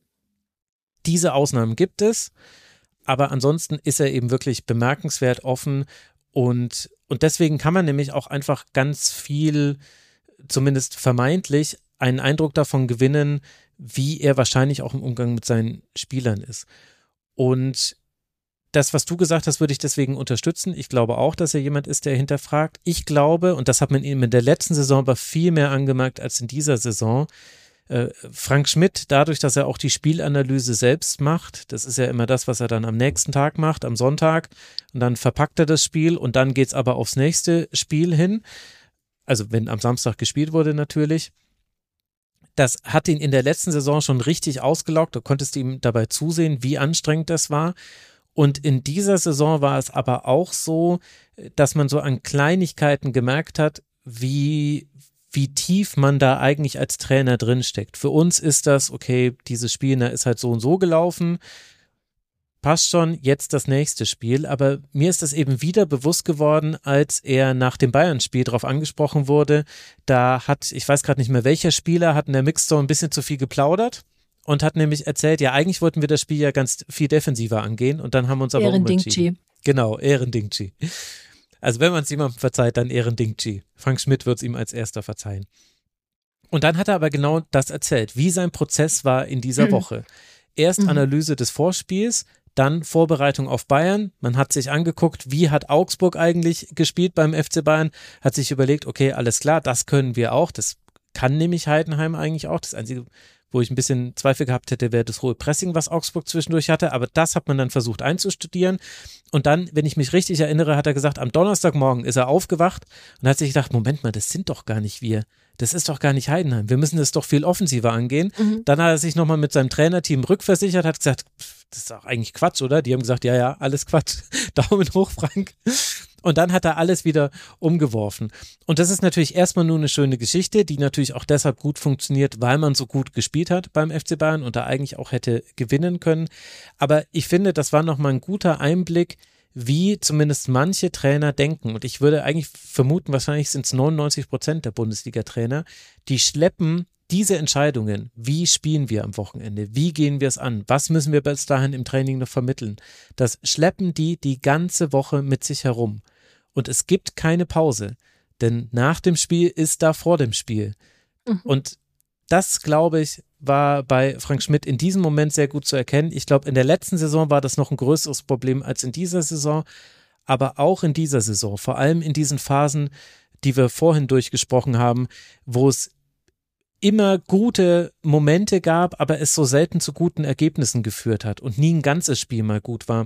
S1: Diese Ausnahmen gibt es, aber ansonsten ist er eben wirklich bemerkenswert offen und, und deswegen kann man nämlich auch einfach ganz viel, zumindest vermeintlich, einen Eindruck davon gewinnen, wie er wahrscheinlich auch im Umgang mit seinen Spielern ist. Und das, was du gesagt hast, würde ich deswegen unterstützen. Ich glaube auch, dass er jemand ist, der hinterfragt. Ich glaube, und das hat man ihm in der letzten Saison aber viel mehr angemerkt als in dieser Saison, äh, Frank Schmidt, dadurch, dass er auch die Spielanalyse selbst macht, das ist ja immer das, was er dann am nächsten Tag macht, am Sonntag, und dann verpackt er das Spiel und dann geht es aber aufs nächste Spiel hin. Also wenn am Samstag gespielt wurde natürlich. Das hat ihn in der letzten Saison schon richtig ausgelaugt. Du konntest ihm dabei zusehen, wie anstrengend das war. Und in dieser Saison war es aber auch so, dass man so an Kleinigkeiten gemerkt hat, wie, wie tief man da eigentlich als Trainer drinsteckt. Für uns ist das, okay, dieses Spiel, da ist halt so und so gelaufen, passt schon, jetzt das nächste Spiel. Aber mir ist das eben wieder bewusst geworden, als er nach dem Bayern-Spiel drauf angesprochen wurde. Da hat, ich weiß gerade nicht mehr, welcher Spieler, hat in der Mixzone ein bisschen zu viel geplaudert. Und hat nämlich erzählt, ja, eigentlich wollten wir das Spiel ja ganz viel defensiver angehen und dann haben wir uns aber umentschieden. Genau, Ehrendingchi. Also wenn man es jemandem verzeiht, dann Ehrendingchi. Frank Schmidt wird es ihm als erster verzeihen. Und dann hat er aber genau das erzählt, wie sein Prozess war in dieser mhm. Woche. Erst mhm. Analyse des Vorspiels, dann Vorbereitung auf Bayern. Man hat sich angeguckt, wie hat Augsburg eigentlich gespielt beim F C Bayern, hat sich überlegt, okay, alles klar, das können wir auch. Das kann nämlich Heidenheim eigentlich auch. Das Einzige, wo ich ein bisschen Zweifel gehabt hätte, wäre das hohe Pressing, was Augsburg zwischendurch hatte, aber das hat man dann versucht einzustudieren und dann, wenn ich mich richtig erinnere, hat er gesagt, am Donnerstagmorgen ist er aufgewacht und hat sich gedacht, Moment mal, das sind doch gar nicht wir, das ist doch gar nicht Heidenheim, wir müssen das doch viel offensiver angehen. Mhm. Dann hat er sich nochmal mit seinem Trainerteam rückversichert, hat gesagt, das ist doch eigentlich Quatsch, oder? Die haben gesagt, ja, ja, alles Quatsch, Daumen hoch, Frank. Und dann hat er alles wieder umgeworfen. Und das ist natürlich erstmal nur eine schöne Geschichte, die natürlich auch deshalb gut funktioniert, weil man so gut gespielt hat beim F C Bayern und da eigentlich auch hätte gewinnen können. Aber ich finde, das war nochmal ein guter Einblick, wie zumindest manche Trainer denken. Und ich würde eigentlich vermuten, wahrscheinlich sind es neunundneunzig Prozent der Bundesliga-Trainer, die schleppen diese Entscheidungen, wie spielen wir am Wochenende, wie gehen wir es an, was müssen wir bis dahin im Training noch vermitteln, das schleppen die die ganze Woche mit sich herum. Und es gibt keine Pause, denn nach dem Spiel ist da vor dem Spiel. Mhm. Und das, glaube ich, war bei Frank Schmidt in diesem Moment sehr gut zu erkennen. Ich glaube, in der letzten Saison war das noch ein größeres Problem als in dieser Saison, aber auch in dieser Saison, vor allem in diesen Phasen, die wir vorhin durchgesprochen haben, wo es immer gute Momente gab, aber es so selten zu guten Ergebnissen geführt hat und nie ein ganzes Spiel mal gut war.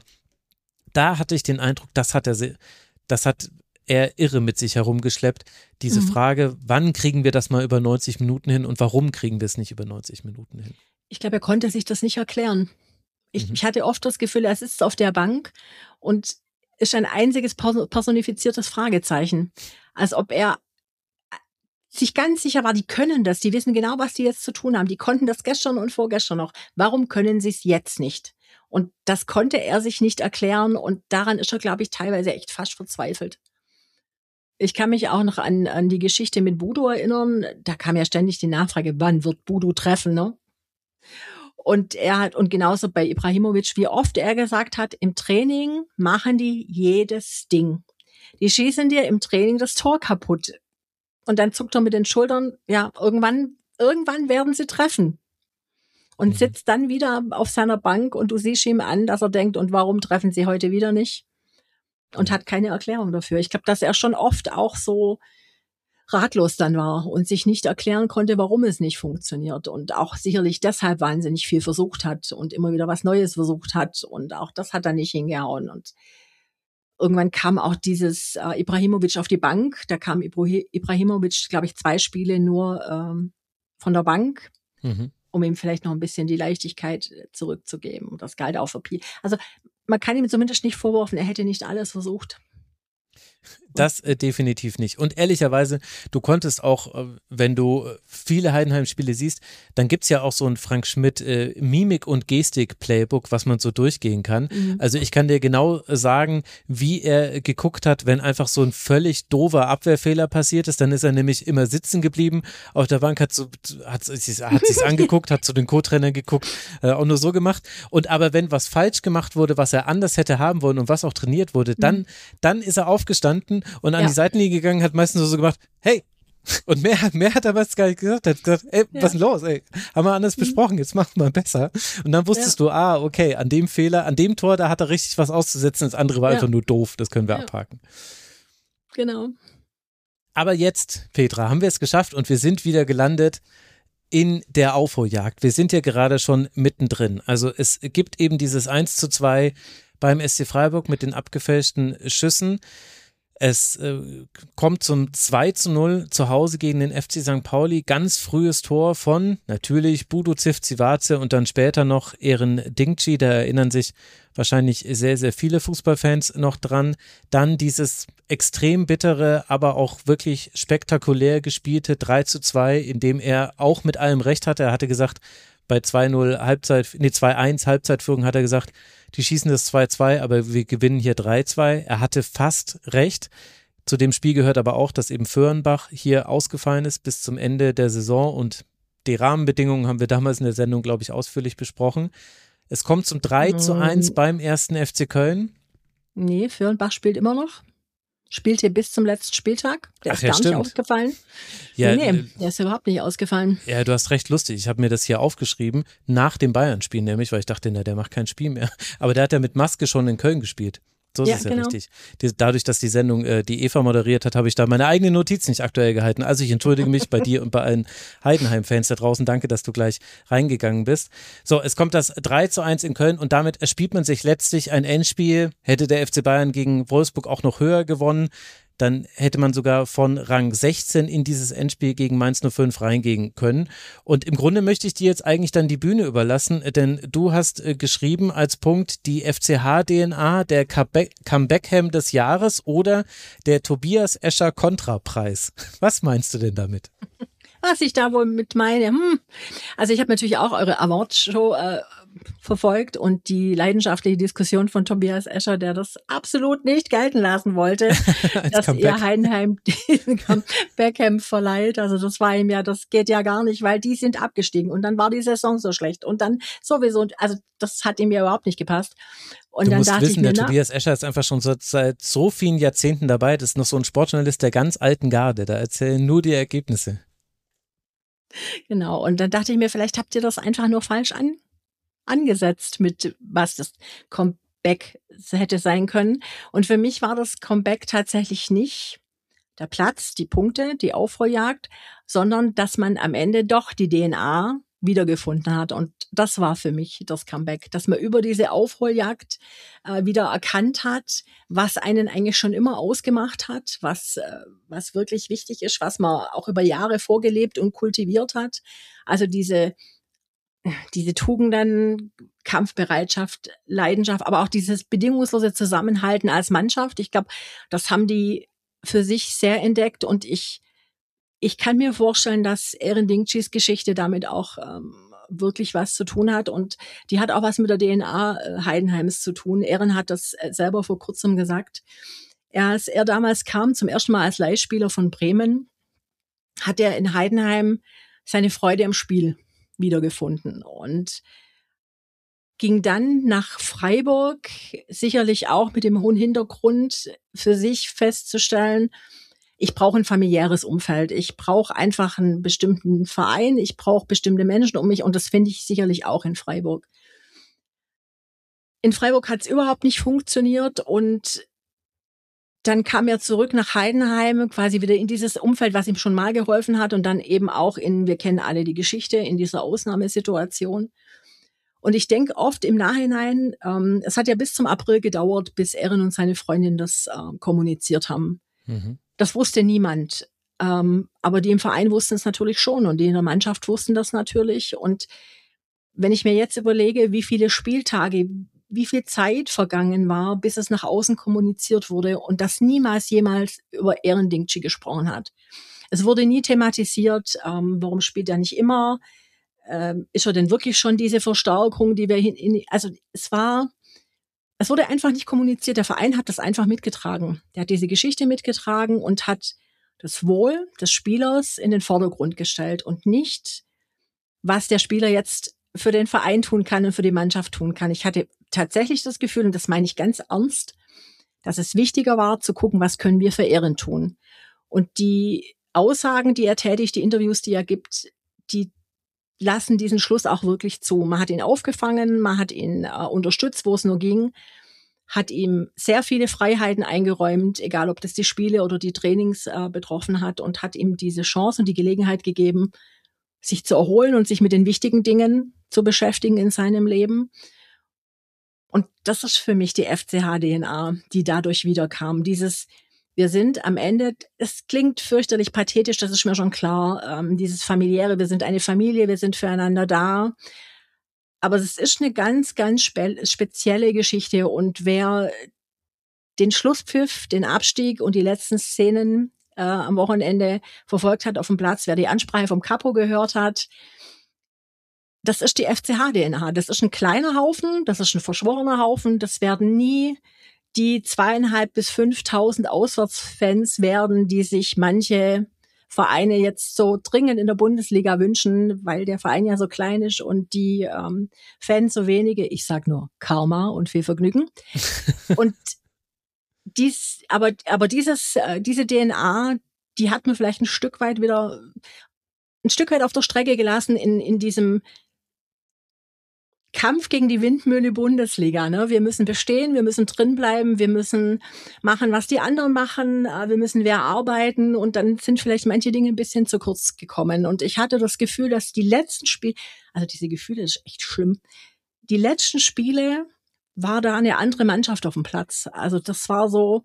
S1: Da hatte ich den Eindruck, das hat er Das hat er irre mit sich herumgeschleppt. Diese mhm. Frage, wann kriegen wir das mal über neunzig Minuten hin und warum kriegen wir es nicht über neunzig Minuten hin?
S4: Ich glaube, er konnte sich das nicht erklären. Ich, mhm. ich hatte oft das Gefühl, er sitzt auf der Bank und ist ein einziges personifiziertes Fragezeichen. Als ob er sich ganz sicher war, die können das, die wissen genau, was die jetzt zu tun haben. Die konnten das gestern und vorgestern noch. Warum können sie es jetzt nicht? Und das konnte er sich nicht erklären und daran ist er, glaube ich, teilweise echt fast verzweifelt. Ich kann mich auch noch an, an die Geschichte mit Budo erinnern. Da kam ja ständig die Nachfrage, wann wird Budo treffen, ne? Und er hat, und genauso bei Ibrahimovic, wie oft er gesagt hat, im Training machen die jedes Ding. Die schießen dir im Training das Tor kaputt. Und dann zuckt er mit den Schultern, ja, irgendwann, irgendwann werden sie treffen. Und mhm. sitzt dann wieder auf seiner Bank und du siehst ihm an, dass er denkt, und warum treffen sie heute wieder nicht? Und hat keine Erklärung dafür. Ich glaube, dass er schon oft auch so ratlos dann war und sich nicht erklären konnte, warum es nicht funktioniert. Und auch sicherlich deshalb wahnsinnig viel versucht hat und immer wieder was Neues versucht hat. Und auch das hat er nicht hingehauen. Und irgendwann kam auch dieses äh, Ibrahimovic auf die Bank. Da kam Ibra- Ibrahimovic, glaube ich, zwei Spiele nur ähm, von der Bank, mhm. um ihm vielleicht noch ein bisschen die Leichtigkeit zurückzugeben. Und das galt auch für Piel. Also man kann ihm zumindest nicht vorwerfen, er hätte nicht alles versucht.
S1: Das äh, definitiv nicht. Und ehrlicherweise, du konntest auch, äh, wenn du viele Heidenheim-Spiele siehst, dann gibt's ja auch so ein Frank Schmidt äh, Mimik- und Gestik-Playbook, was man so durchgehen kann. Mhm. Also ich kann dir genau sagen, wie er geguckt hat, wenn einfach so ein völlig doofer Abwehrfehler passiert ist. Dann ist er nämlich immer sitzen geblieben auf der Bank, hat so, hat sich's angeguckt, hat zu den Co-Trainern geguckt, äh, auch nur so gemacht. Und aber wenn was falsch gemacht wurde, was er anders hätte haben wollen und was auch trainiert wurde, dann, mhm. dann ist er aufgestanden und an ja. die Seitenlinie gegangen, hat meistens so gemacht, hey, und mehr, mehr hat er was gar nicht gesagt, hat gesagt, ey, ja. was ist denn los, ey, haben wir anders mhm. besprochen, jetzt machen wir besser. Und dann wusstest ja. du, ah, okay, an dem Fehler, an dem Tor, da hat er richtig was auszusetzen, das andere war ja. einfach nur doof, das können wir ja. abhaken.
S4: Genau.
S1: Aber jetzt, Petra, haben wir es geschafft und wir sind wieder gelandet in der Aufholjagd. Wir sind ja gerade schon mittendrin. Also es gibt eben dieses eins zu zwei beim S C Freiburg mit den abgefälschten Schüssen. Es äh, kommt zum zwei zu null zu Hause gegen den F C Sankt Pauli. Ganz frühes Tor von natürlich Budo Zivcivace und dann später noch Eren Dingci. Da erinnern sich wahrscheinlich sehr, sehr viele Fußballfans noch dran. Dann dieses extrem bittere, aber auch wirklich spektakulär gespielte drei zu zwei, in dem er auch mit allem Recht hatte. Er hatte gesagt, bei zwei null Halbzeit, nee, zwei eins Halbzeitführung hat er gesagt, die schießen das zwei zwei, aber wir gewinnen hier drei zwei. Er hatte fast recht. Zu dem Spiel gehört aber auch, dass eben Föhrenbach hier ausgefallen ist bis zum Ende der Saison und die Rahmenbedingungen haben wir damals in der Sendung, glaube ich, ausführlich besprochen. Es kommt zum drei zu eins beim ersten F C Köln. Nee,
S4: Föhrenbach spielt immer noch. Spielte bis zum letzten Spieltag. Der
S1: Ach,
S4: ist
S1: ja,
S4: gar
S1: stimmt.
S4: nicht ausgefallen.
S1: Ja,
S4: nee, nee, der ist überhaupt nicht ausgefallen.
S1: Ja, du hast recht lustig. Ich habe mir das hier aufgeschrieben, nach dem Bayern-Spiel nämlich, weil ich dachte, na, der macht kein Spiel mehr. Aber der hat ja mit Maske schon in Köln gespielt. So ist ja, es ja genau. richtig. Die, dadurch, dass die Sendung äh, die Eva moderiert hat, habe ich da meine eigene Notiz nicht aktuell gehalten. Also ich entschuldige mich bei dir und bei allen Heidenheim-Fans da draußen. Danke, dass du gleich reingegangen bist. So, es kommt das drei zu eins in Köln und damit erspielt man sich letztlich ein Endspiel. Hätte der F C Bayern gegen Wolfsburg auch noch höher gewonnen, dann hätte man sogar von Rang sechzehn in dieses Endspiel gegen Mainz null fünf reingehen können. Und im Grunde möchte ich dir jetzt eigentlich dann die Bühne überlassen, denn du hast äh, geschrieben als Punkt die F C H-D N A, der Comeback-Ham des Jahres oder der Tobias Escher Kontrapreis. Was meinst du denn damit?
S4: Was ich da wohl mit meine, hm. Also ich habe natürlich auch eure Awards-Show äh, verfolgt und die leidenschaftliche Diskussion von Tobias Escher, der das absolut nicht gelten lassen wollte, dass Comeback. Ihr Heidenheim diesen Comeback verleiht. Also das war ihm ja, das geht ja gar nicht, weil die sind abgestiegen und dann war die Saison so schlecht und dann sowieso, also das hat ihm ja überhaupt nicht gepasst. Und
S1: du
S4: dann
S1: musst
S4: dachte
S1: wissen,
S4: ich mir,
S1: der
S4: na,
S1: Tobias Escher ist einfach schon so, seit so vielen Jahrzehnten dabei, das ist noch so ein Sportjournalist der ganz alten Garde, da erzählen nur die Ergebnisse.
S4: Genau, und dann dachte ich mir, vielleicht habt ihr das einfach nur falsch an angesetzt mit was das Comeback hätte sein können. Und für mich war das Comeback tatsächlich nicht der Platz, die Punkte, die Aufholjagd, sondern dass man am Ende doch die D N A wiedergefunden hat. Und das war für mich das Comeback, dass man über diese Aufholjagd äh, wieder erkannt hat, was einen eigentlich schon immer ausgemacht hat, was, äh, was wirklich wichtig ist, was man auch über Jahre vorgelebt und kultiviert hat. Also diese diese Tugenden, Kampfbereitschaft, Leidenschaft, aber auch dieses bedingungslose Zusammenhalten als Mannschaft. Ich glaube, das haben die für sich sehr entdeckt und ich ich kann mir vorstellen, dass Eren Dingchis Geschichte damit auch ähm, wirklich was zu tun hat und die hat auch was mit der D N A äh, Heidenheims zu tun. Eren hat das selber vor kurzem gesagt. Er, als er damals kam, zum ersten Mal als Leihspieler von Bremen, hat er in Heidenheim seine Freude am Spiel wiedergefunden und ging dann nach Freiburg, sicherlich auch mit dem hohen Hintergrund für sich festzustellen, ich brauche ein familiäres Umfeld, ich brauche einfach einen bestimmten Verein, ich brauche bestimmte Menschen um mich und das finde ich sicherlich auch in Freiburg. In Freiburg hat es überhaupt nicht funktioniert und dann kam er zurück nach Heidenheim, quasi wieder in dieses Umfeld, was ihm schon mal geholfen hat und dann eben auch in, wir kennen alle die Geschichte, in dieser Ausnahmesituation. Und ich denke oft im Nachhinein, ähm, es hat ja bis zum April gedauert, bis Eren und seine Freundin das äh, kommuniziert haben. Mhm. Das wusste niemand. Ähm, aber die im Verein wussten es natürlich schon und die in der Mannschaft wussten das natürlich. Und wenn ich mir jetzt überlege, wie viele Spieltage, wie viel Zeit vergangen war, bis es nach außen kommuniziert wurde und dass niemals jemals über Eren Dingchi gesprochen hat. Es wurde nie thematisiert, ähm, warum spielt er nicht immer? Ähm, ist er denn wirklich schon diese Verstärkung, die wir hin, in, also es war, es wurde einfach nicht kommuniziert. Der Verein hat das einfach mitgetragen. Der hat diese Geschichte mitgetragen und hat das Wohl des Spielers in den Vordergrund gestellt und nicht, was der Spieler jetzt für den Verein tun kann und für die Mannschaft tun kann. Ich hatte tatsächlich das Gefühl, und das meine ich ganz ernst, dass es wichtiger war, zu gucken, was können wir für Eren tun. Und die Aussagen, die er tätigt, die Interviews, die er gibt, die lassen diesen Schluss auch wirklich zu. Man hat ihn aufgefangen, man hat ihn äh, unterstützt, wo es nur ging, hat ihm sehr viele Freiheiten eingeräumt, egal ob das die Spiele oder die Trainings äh, betroffen hat und hat ihm diese Chance und die Gelegenheit gegeben, sich zu erholen und sich mit den wichtigen Dingen zu beschäftigen in seinem Leben. Und das ist für mich die F C H-D N A, die dadurch wiederkam. Dieses, wir sind am Ende, es klingt fürchterlich pathetisch, das ist mir schon klar, ähm, dieses familiäre, wir sind eine Familie, wir sind füreinander da. Aber es ist eine ganz, ganz spe- spezielle Geschichte. Und wer den Schlusspfiff, den Abstieg und die letzten Szenen äh, am Wochenende verfolgt hat auf dem Platz, wer die Ansprache vom Capo gehört hat, das ist die F C H-D N A. Das ist ein kleiner Haufen, das ist ein verschworener Haufen. Das werden nie die zweieinhalb bis fünftausend Auswärtsfans werden, die sich manche Vereine jetzt so dringend in der Bundesliga wünschen, weil der Verein ja so klein ist und die ähm, Fans so wenige. Ich sag nur Karma und viel Vergnügen. Und dies, aber aber dieses äh, diese D N A, die hat man vielleicht ein Stück weit wieder ein Stück weit auf der Strecke gelassen in in diesem Kampf gegen die Windmühle Bundesliga, ne? Wir müssen bestehen, wir müssen drinbleiben, wir müssen machen, was die anderen machen, wir müssen wer arbeiten und dann sind vielleicht manche Dinge ein bisschen zu kurz gekommen. Und ich hatte das Gefühl, dass die letzten Spiele, also diese Gefühle ist echt schlimm, die letzten Spiele war da eine andere Mannschaft auf dem Platz. Also das war so,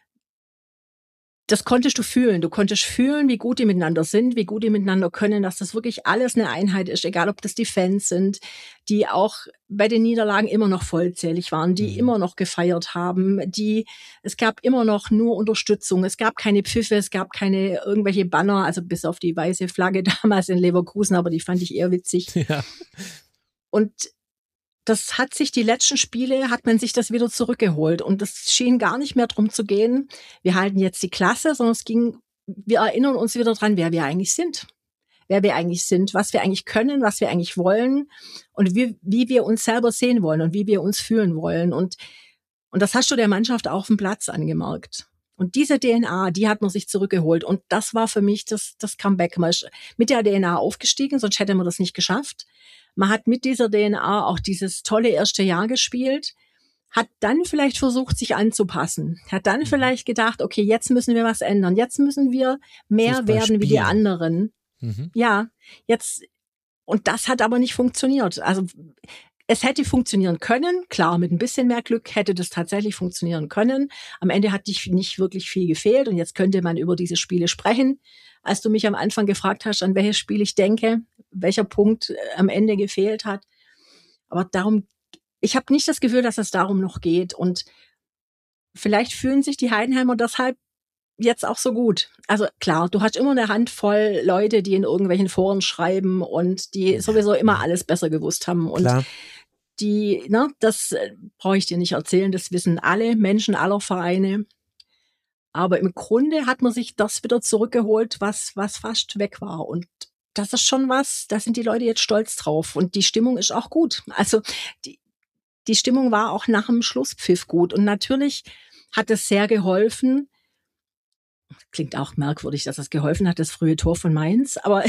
S4: das konntest du fühlen. Du konntest fühlen, wie gut die miteinander sind, wie gut die miteinander können, dass das wirklich alles eine Einheit ist, egal ob das die Fans sind, die auch bei den Niederlagen immer noch vollzählig waren, die mhm. immer noch gefeiert haben, die, es gab immer noch nur Unterstützung, es gab keine Pfiffe, es gab keine irgendwelche Banner, also bis auf die weiße Flagge damals in Leverkusen, aber die fand ich eher witzig. Ja. Und das hat sich, die letzten Spiele, hat man sich das wieder zurückgeholt. Und das schien gar nicht mehr drum zu gehen, wir halten jetzt die Klasse, sondern es ging, wir erinnern uns wieder dran, wer wir eigentlich sind. Wer wir eigentlich sind, was wir eigentlich können, was wir eigentlich wollen und wie, wie wir uns selber sehen wollen und wie wir uns fühlen wollen. Und, und das hast du der Mannschaft auch auf dem Platz angemerkt. Und diese D N A, die hat man sich zurückgeholt. Und das war für mich das, das Comeback. Man ist mit der D N A aufgestiegen, sonst hätte man das nicht geschafft. Man hat mit dieser D N A auch dieses tolle erste Jahr gespielt, hat dann vielleicht versucht, sich anzupassen, hat dann vielleicht gedacht, okay, jetzt müssen wir was ändern, jetzt müssen wir mehr Fußball werden spielen wie die anderen. Mhm. Ja, jetzt, und das hat aber nicht funktioniert. Also es hätte funktionieren können. Klar, mit ein bisschen mehr Glück hätte das tatsächlich funktionieren können. Am Ende hat nicht, nicht wirklich viel gefehlt und jetzt könnte man über diese Spiele sprechen. Als du mich am Anfang gefragt hast, an welches Spiel ich denke, welcher Punkt am Ende gefehlt hat. Aber darum, ich habe nicht das Gefühl, dass es darum noch geht und vielleicht fühlen sich die Heidenheimer deshalb jetzt auch so gut. Also klar, du hast immer eine Handvoll Leute, die in irgendwelchen Foren schreiben und die sowieso immer alles besser gewusst haben. Und
S1: klar.
S4: die, ne, das brauche ich dir nicht erzählen, das wissen alle Menschen aller Vereine. Aber im Grunde hat man sich das wieder zurückgeholt, was, was fast weg war. Und das ist schon was, da sind die Leute jetzt stolz drauf. Und die Stimmung ist auch gut. Also die, die Stimmung war auch nach dem Schlusspfiff gut. Und natürlich hat es sehr geholfen. Klingt auch merkwürdig, dass es geholfen hat, das frühe Tor von Mainz. Aber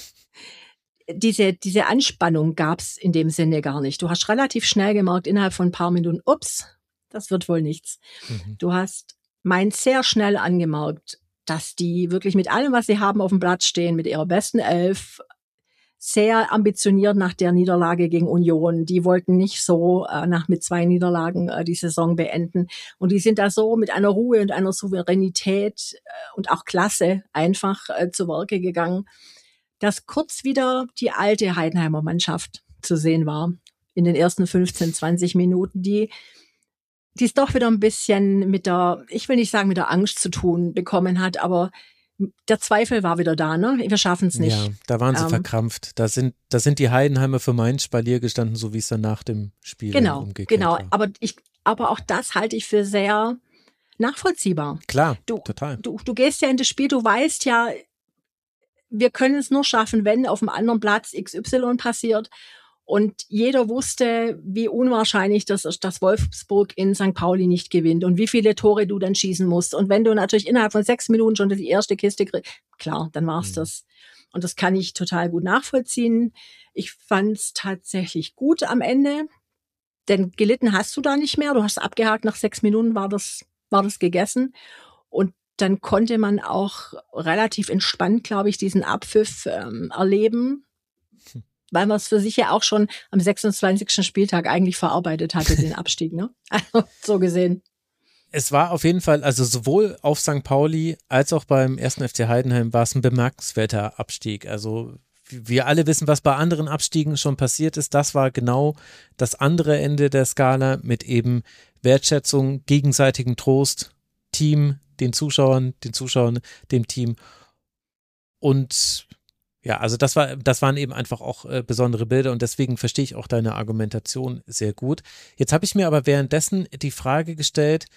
S4: diese, diese Anspannung gab es in dem Sinne gar nicht. Du hast relativ schnell gemerkt, innerhalb von ein paar Minuten, ups, das wird wohl nichts. Mhm. Du hast Mainz sehr schnell angemerkt, dass die wirklich mit allem, was sie haben, auf dem Platz stehen, mit ihrer besten Elf, sehr ambitioniert nach der Niederlage gegen Union. Die wollten nicht so äh, nach mit zwei Niederlagen äh, die Saison beenden. Und die sind da so mit einer Ruhe und einer Souveränität äh, und auch Klasse einfach äh, zu Werke gegangen, dass kurz wieder die alte Heidenheimer Mannschaft zu sehen war in den ersten fünfzehn, zwanzig Minuten, die die es doch wieder ein bisschen mit der, ich will nicht sagen mit der Angst zu tun bekommen hat, aber der Zweifel war wieder da, ne? Wir schaffen es nicht.
S1: Ja, da waren sie ähm, verkrampft. Da sind, da sind die Heidenheimer für Mainz Spalier gestanden, so wie es dann nach dem Spiel
S4: genau,
S1: umgekehrt
S4: genau.
S1: war.
S4: Aber ich, aber auch das halte ich für sehr nachvollziehbar.
S1: Klar,
S4: du,
S1: total.
S4: Du, du gehst ja in das Spiel, du weißt ja, wir können es nur schaffen, wenn auf dem anderen Platz X Y passiert. Und jeder wusste, wie unwahrscheinlich das ist, dass Wolfsburg in Sankt Pauli nicht gewinnt und wie viele Tore du dann schießen musst. Und wenn du natürlich innerhalb von sechs Minuten schon die erste Kiste kriegst, klar, dann war's mhm. das. Und das kann ich total gut nachvollziehen. Ich fand's tatsächlich gut am Ende, denn gelitten hast du da nicht mehr. Du hast abgehakt, nach sechs Minuten war das, war das gegessen. Und dann konnte man auch relativ entspannt, glaube ich, diesen Abpfiff ähm, erleben. Hm. Weil man es für sich ja auch schon am sechsundzwanzigsten Spieltag eigentlich verarbeitet hatte, den Abstieg, ne? Also so gesehen.
S1: Es war auf jeden Fall, also sowohl auf Sankt Pauli als auch beim ersten F C Heidenheim war es ein bemerkenswerter Abstieg. Also wir alle wissen, was bei anderen Abstiegen schon passiert ist. Das war genau das andere Ende der Skala mit eben Wertschätzung, gegenseitigem Trost, Team, den Zuschauern, den Zuschauern, dem Team. Und ja, also das war, das waren eben einfach auch äh, besondere Bilder und deswegen verstehe ich auch deine Argumentation sehr gut. Jetzt habe ich mir aber währenddessen die Frage gestellt,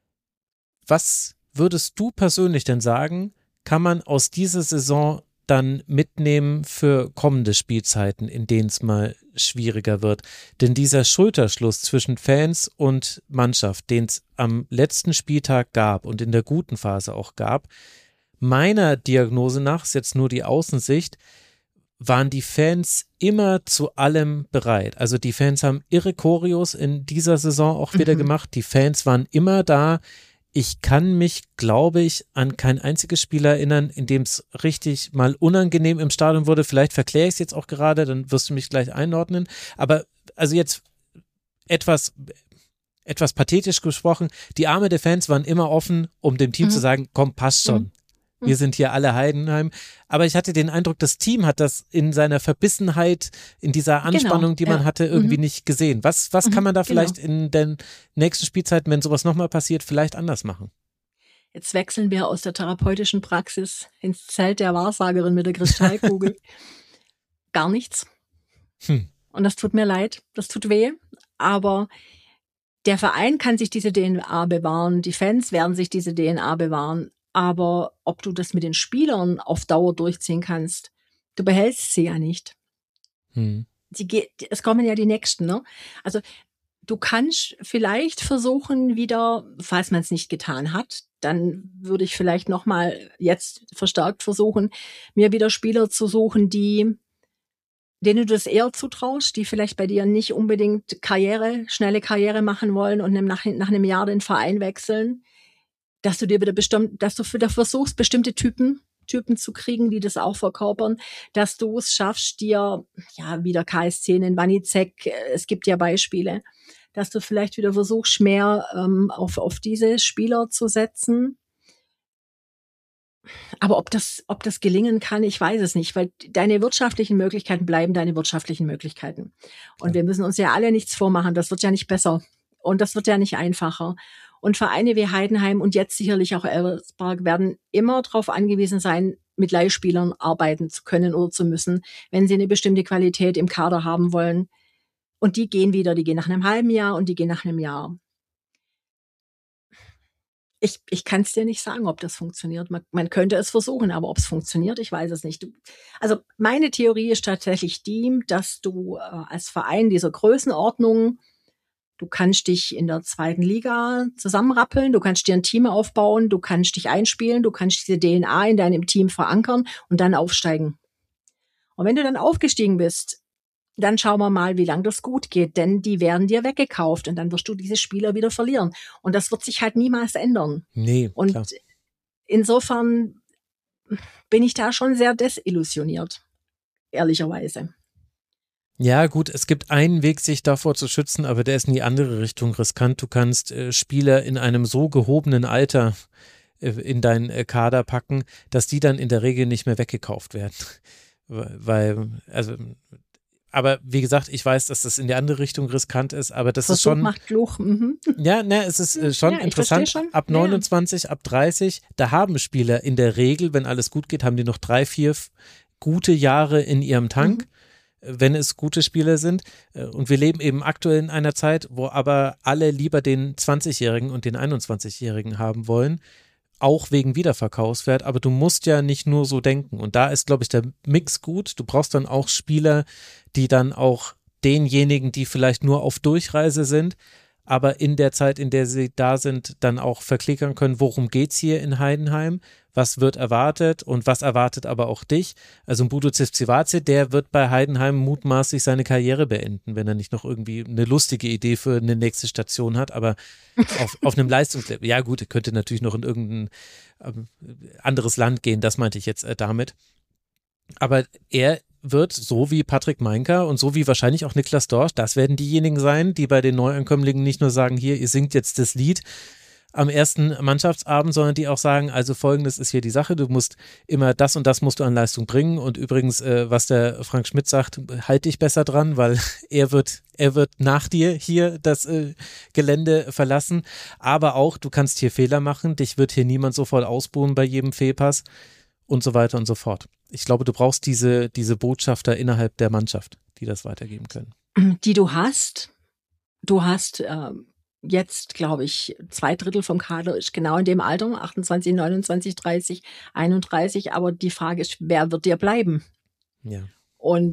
S1: was würdest du persönlich denn sagen, kann man aus dieser Saison dann mitnehmen für kommende Spielzeiten, in denen es mal schwieriger wird? Denn dieser Schulterschluss zwischen Fans und Mannschaft, den es am letzten Spieltag gab und in der guten Phase auch gab, meiner Diagnose nach, ist jetzt nur die Außensicht, waren die Fans immer zu allem bereit. Also die Fans haben irre Choreos in dieser Saison auch wieder mhm. gemacht. Die Fans waren immer da. Ich kann mich, glaube ich, an kein einziges Spiel erinnern, in dem es richtig mal unangenehm im Stadion wurde. Vielleicht verkläre ich es jetzt auch gerade, dann wirst du mich gleich einordnen. Aber also jetzt etwas, etwas pathetisch gesprochen, die Arme der Fans waren immer offen, um dem Team mhm. zu sagen, komm, passt schon. Mhm. Wir sind hier alle Heidenheim. Aber ich hatte den Eindruck, das Team hat das in seiner Verbissenheit, in dieser Anspannung, genau, die man ja. hatte, irgendwie mhm. nicht gesehen. Was, was mhm, kann man da vielleicht genau. in den nächsten Spielzeiten, wenn sowas nochmal passiert, vielleicht anders machen?
S4: Jetzt wechseln wir aus der therapeutischen Praxis ins Zelt der Wahrsagerin mit der Kristallkugel. Gar nichts. Hm. Und das tut mir leid, das tut weh. Aber der Verein kann sich diese D N A bewahren, die Fans werden sich diese D N A bewahren. Aber ob du das mit den Spielern auf Dauer durchziehen kannst, du behältst sie ja nicht. Hm. Sie geht, es kommen ja die Nächsten, ne? Also du kannst vielleicht versuchen wieder, falls man es nicht getan hat, dann würde ich vielleicht nochmal jetzt verstärkt versuchen, mir wieder Spieler zu suchen, die, denen du das eher zutraust, die vielleicht bei dir nicht unbedingt Karriere, schnelle Karriere machen wollen und nach, nach einem Jahr den Verein wechseln. Dass du dir wieder bestimmt, dass du wieder versuchst, bestimmte Typen, Typen zu kriegen, die das auch verkörpern, dass du es schaffst, dir, ja, wieder K S C, in Wanizek, es gibt ja Beispiele, dass du vielleicht wieder versuchst, mehr ähm, auf, auf diese Spieler zu setzen. Aber ob das, ob das gelingen kann, ich weiß es nicht, weil deine wirtschaftlichen Möglichkeiten bleiben deine wirtschaftlichen Möglichkeiten. Und ja. wir müssen uns ja alle nichts vormachen, das wird ja nicht besser und das wird ja nicht einfacher. Und Vereine wie Heidenheim und jetzt sicherlich auch Elversberg werden immer darauf angewiesen sein, mit Leihspielern arbeiten zu können oder zu müssen, wenn sie eine bestimmte Qualität im Kader haben wollen. Und die gehen wieder, die gehen nach einem halben Jahr und die gehen nach einem Jahr. Ich, ich kann es dir nicht sagen, ob das funktioniert. Man, man könnte es versuchen, aber ob es funktioniert, ich weiß es nicht. Du, also meine Theorie ist tatsächlich die, dass du äh, als Verein dieser Größenordnung, du kannst dich in der zweiten Liga zusammenrappeln, du kannst dir ein Team aufbauen, du kannst dich einspielen, du kannst diese D N A in deinem Team verankern und dann aufsteigen. Und wenn du dann aufgestiegen bist, dann schauen wir mal, wie lange das gut geht, denn die werden dir weggekauft und dann wirst du diese Spieler wieder verlieren. Und das wird sich halt niemals ändern.
S1: Nee,
S4: und
S1: klar.
S4: Insofern bin ich da schon sehr desillusioniert, ehrlicherweise.
S1: Ja, gut, es gibt einen Weg, sich davor zu schützen, aber der ist in die andere Richtung riskant. Du kannst äh, Spieler in einem so gehobenen Alter äh, in deinen äh, Kader packen, dass die dann in der Regel nicht mehr weggekauft werden. Weil, also aber wie gesagt, ich weiß, dass das in die andere Richtung riskant ist, aber das
S4: Versuch
S1: ist schon.
S4: Macht Fluch. Mhm.
S1: Ja, ne, es ist äh, schon
S4: ja,
S1: interessant.
S4: Schon.
S1: Ab neunundzwanzig, ja. ab dreißig, da haben Spieler in der Regel, wenn alles gut geht, haben die noch drei, vier f- gute Jahre in ihrem Tank, mhm. wenn es gute Spieler sind. Und wir leben eben aktuell in einer Zeit, wo aber alle lieber den zwanzigjährigen und den einundzwanzigjährigen haben wollen. Auch wegen Wiederverkaufswert, aber du musst ja nicht nur so denken. Und da ist, glaube ich, der Mix gut. Du brauchst dann auch Spieler, die dann auch denjenigen, die vielleicht nur auf Durchreise sind, aber in der Zeit, in der sie da sind, dann auch verklickern können, worum geht's hier in Heidenheim, was wird erwartet und was erwartet aber auch dich. Also ein Budo Tsitsivaze, der wird bei Heidenheim mutmaßlich seine Karriere beenden, wenn er nicht noch irgendwie eine lustige Idee für eine nächste Station hat, aber auf, auf einem Leistungslevel, ja gut, er könnte natürlich noch in irgendein ähm, anderes Land gehen, das meinte ich jetzt äh, damit. Aber er wird, so wie Patrick Meinker und so wie wahrscheinlich auch Niklas Dorsch, das werden diejenigen sein, die bei den Neuankömmlingen nicht nur sagen, hier, ihr singt jetzt das Lied am ersten Mannschaftsabend, sondern die auch sagen, also folgendes ist hier die Sache, du musst immer das und das musst du an Leistung bringen und übrigens, äh, was der Frank Schmidt sagt, halt dich besser dran, weil er wird, er wird nach dir hier das äh, Gelände verlassen, aber auch, du kannst hier Fehler machen, dich wird hier niemand sofort ausbuhen bei jedem Fehlpass und so weiter und so fort. Ich glaube, du brauchst diese, diese Botschafter innerhalb der Mannschaft, die das weitergeben können.
S4: Die du hast, du hast ähm jetzt, glaube ich, zwei Drittel vom Kader ist genau in dem Alter, achtundzwanzig, neunundzwanzig, dreißig, einunddreißig. Aber die Frage ist, wer wird dir bleiben?
S1: Ja.
S4: Und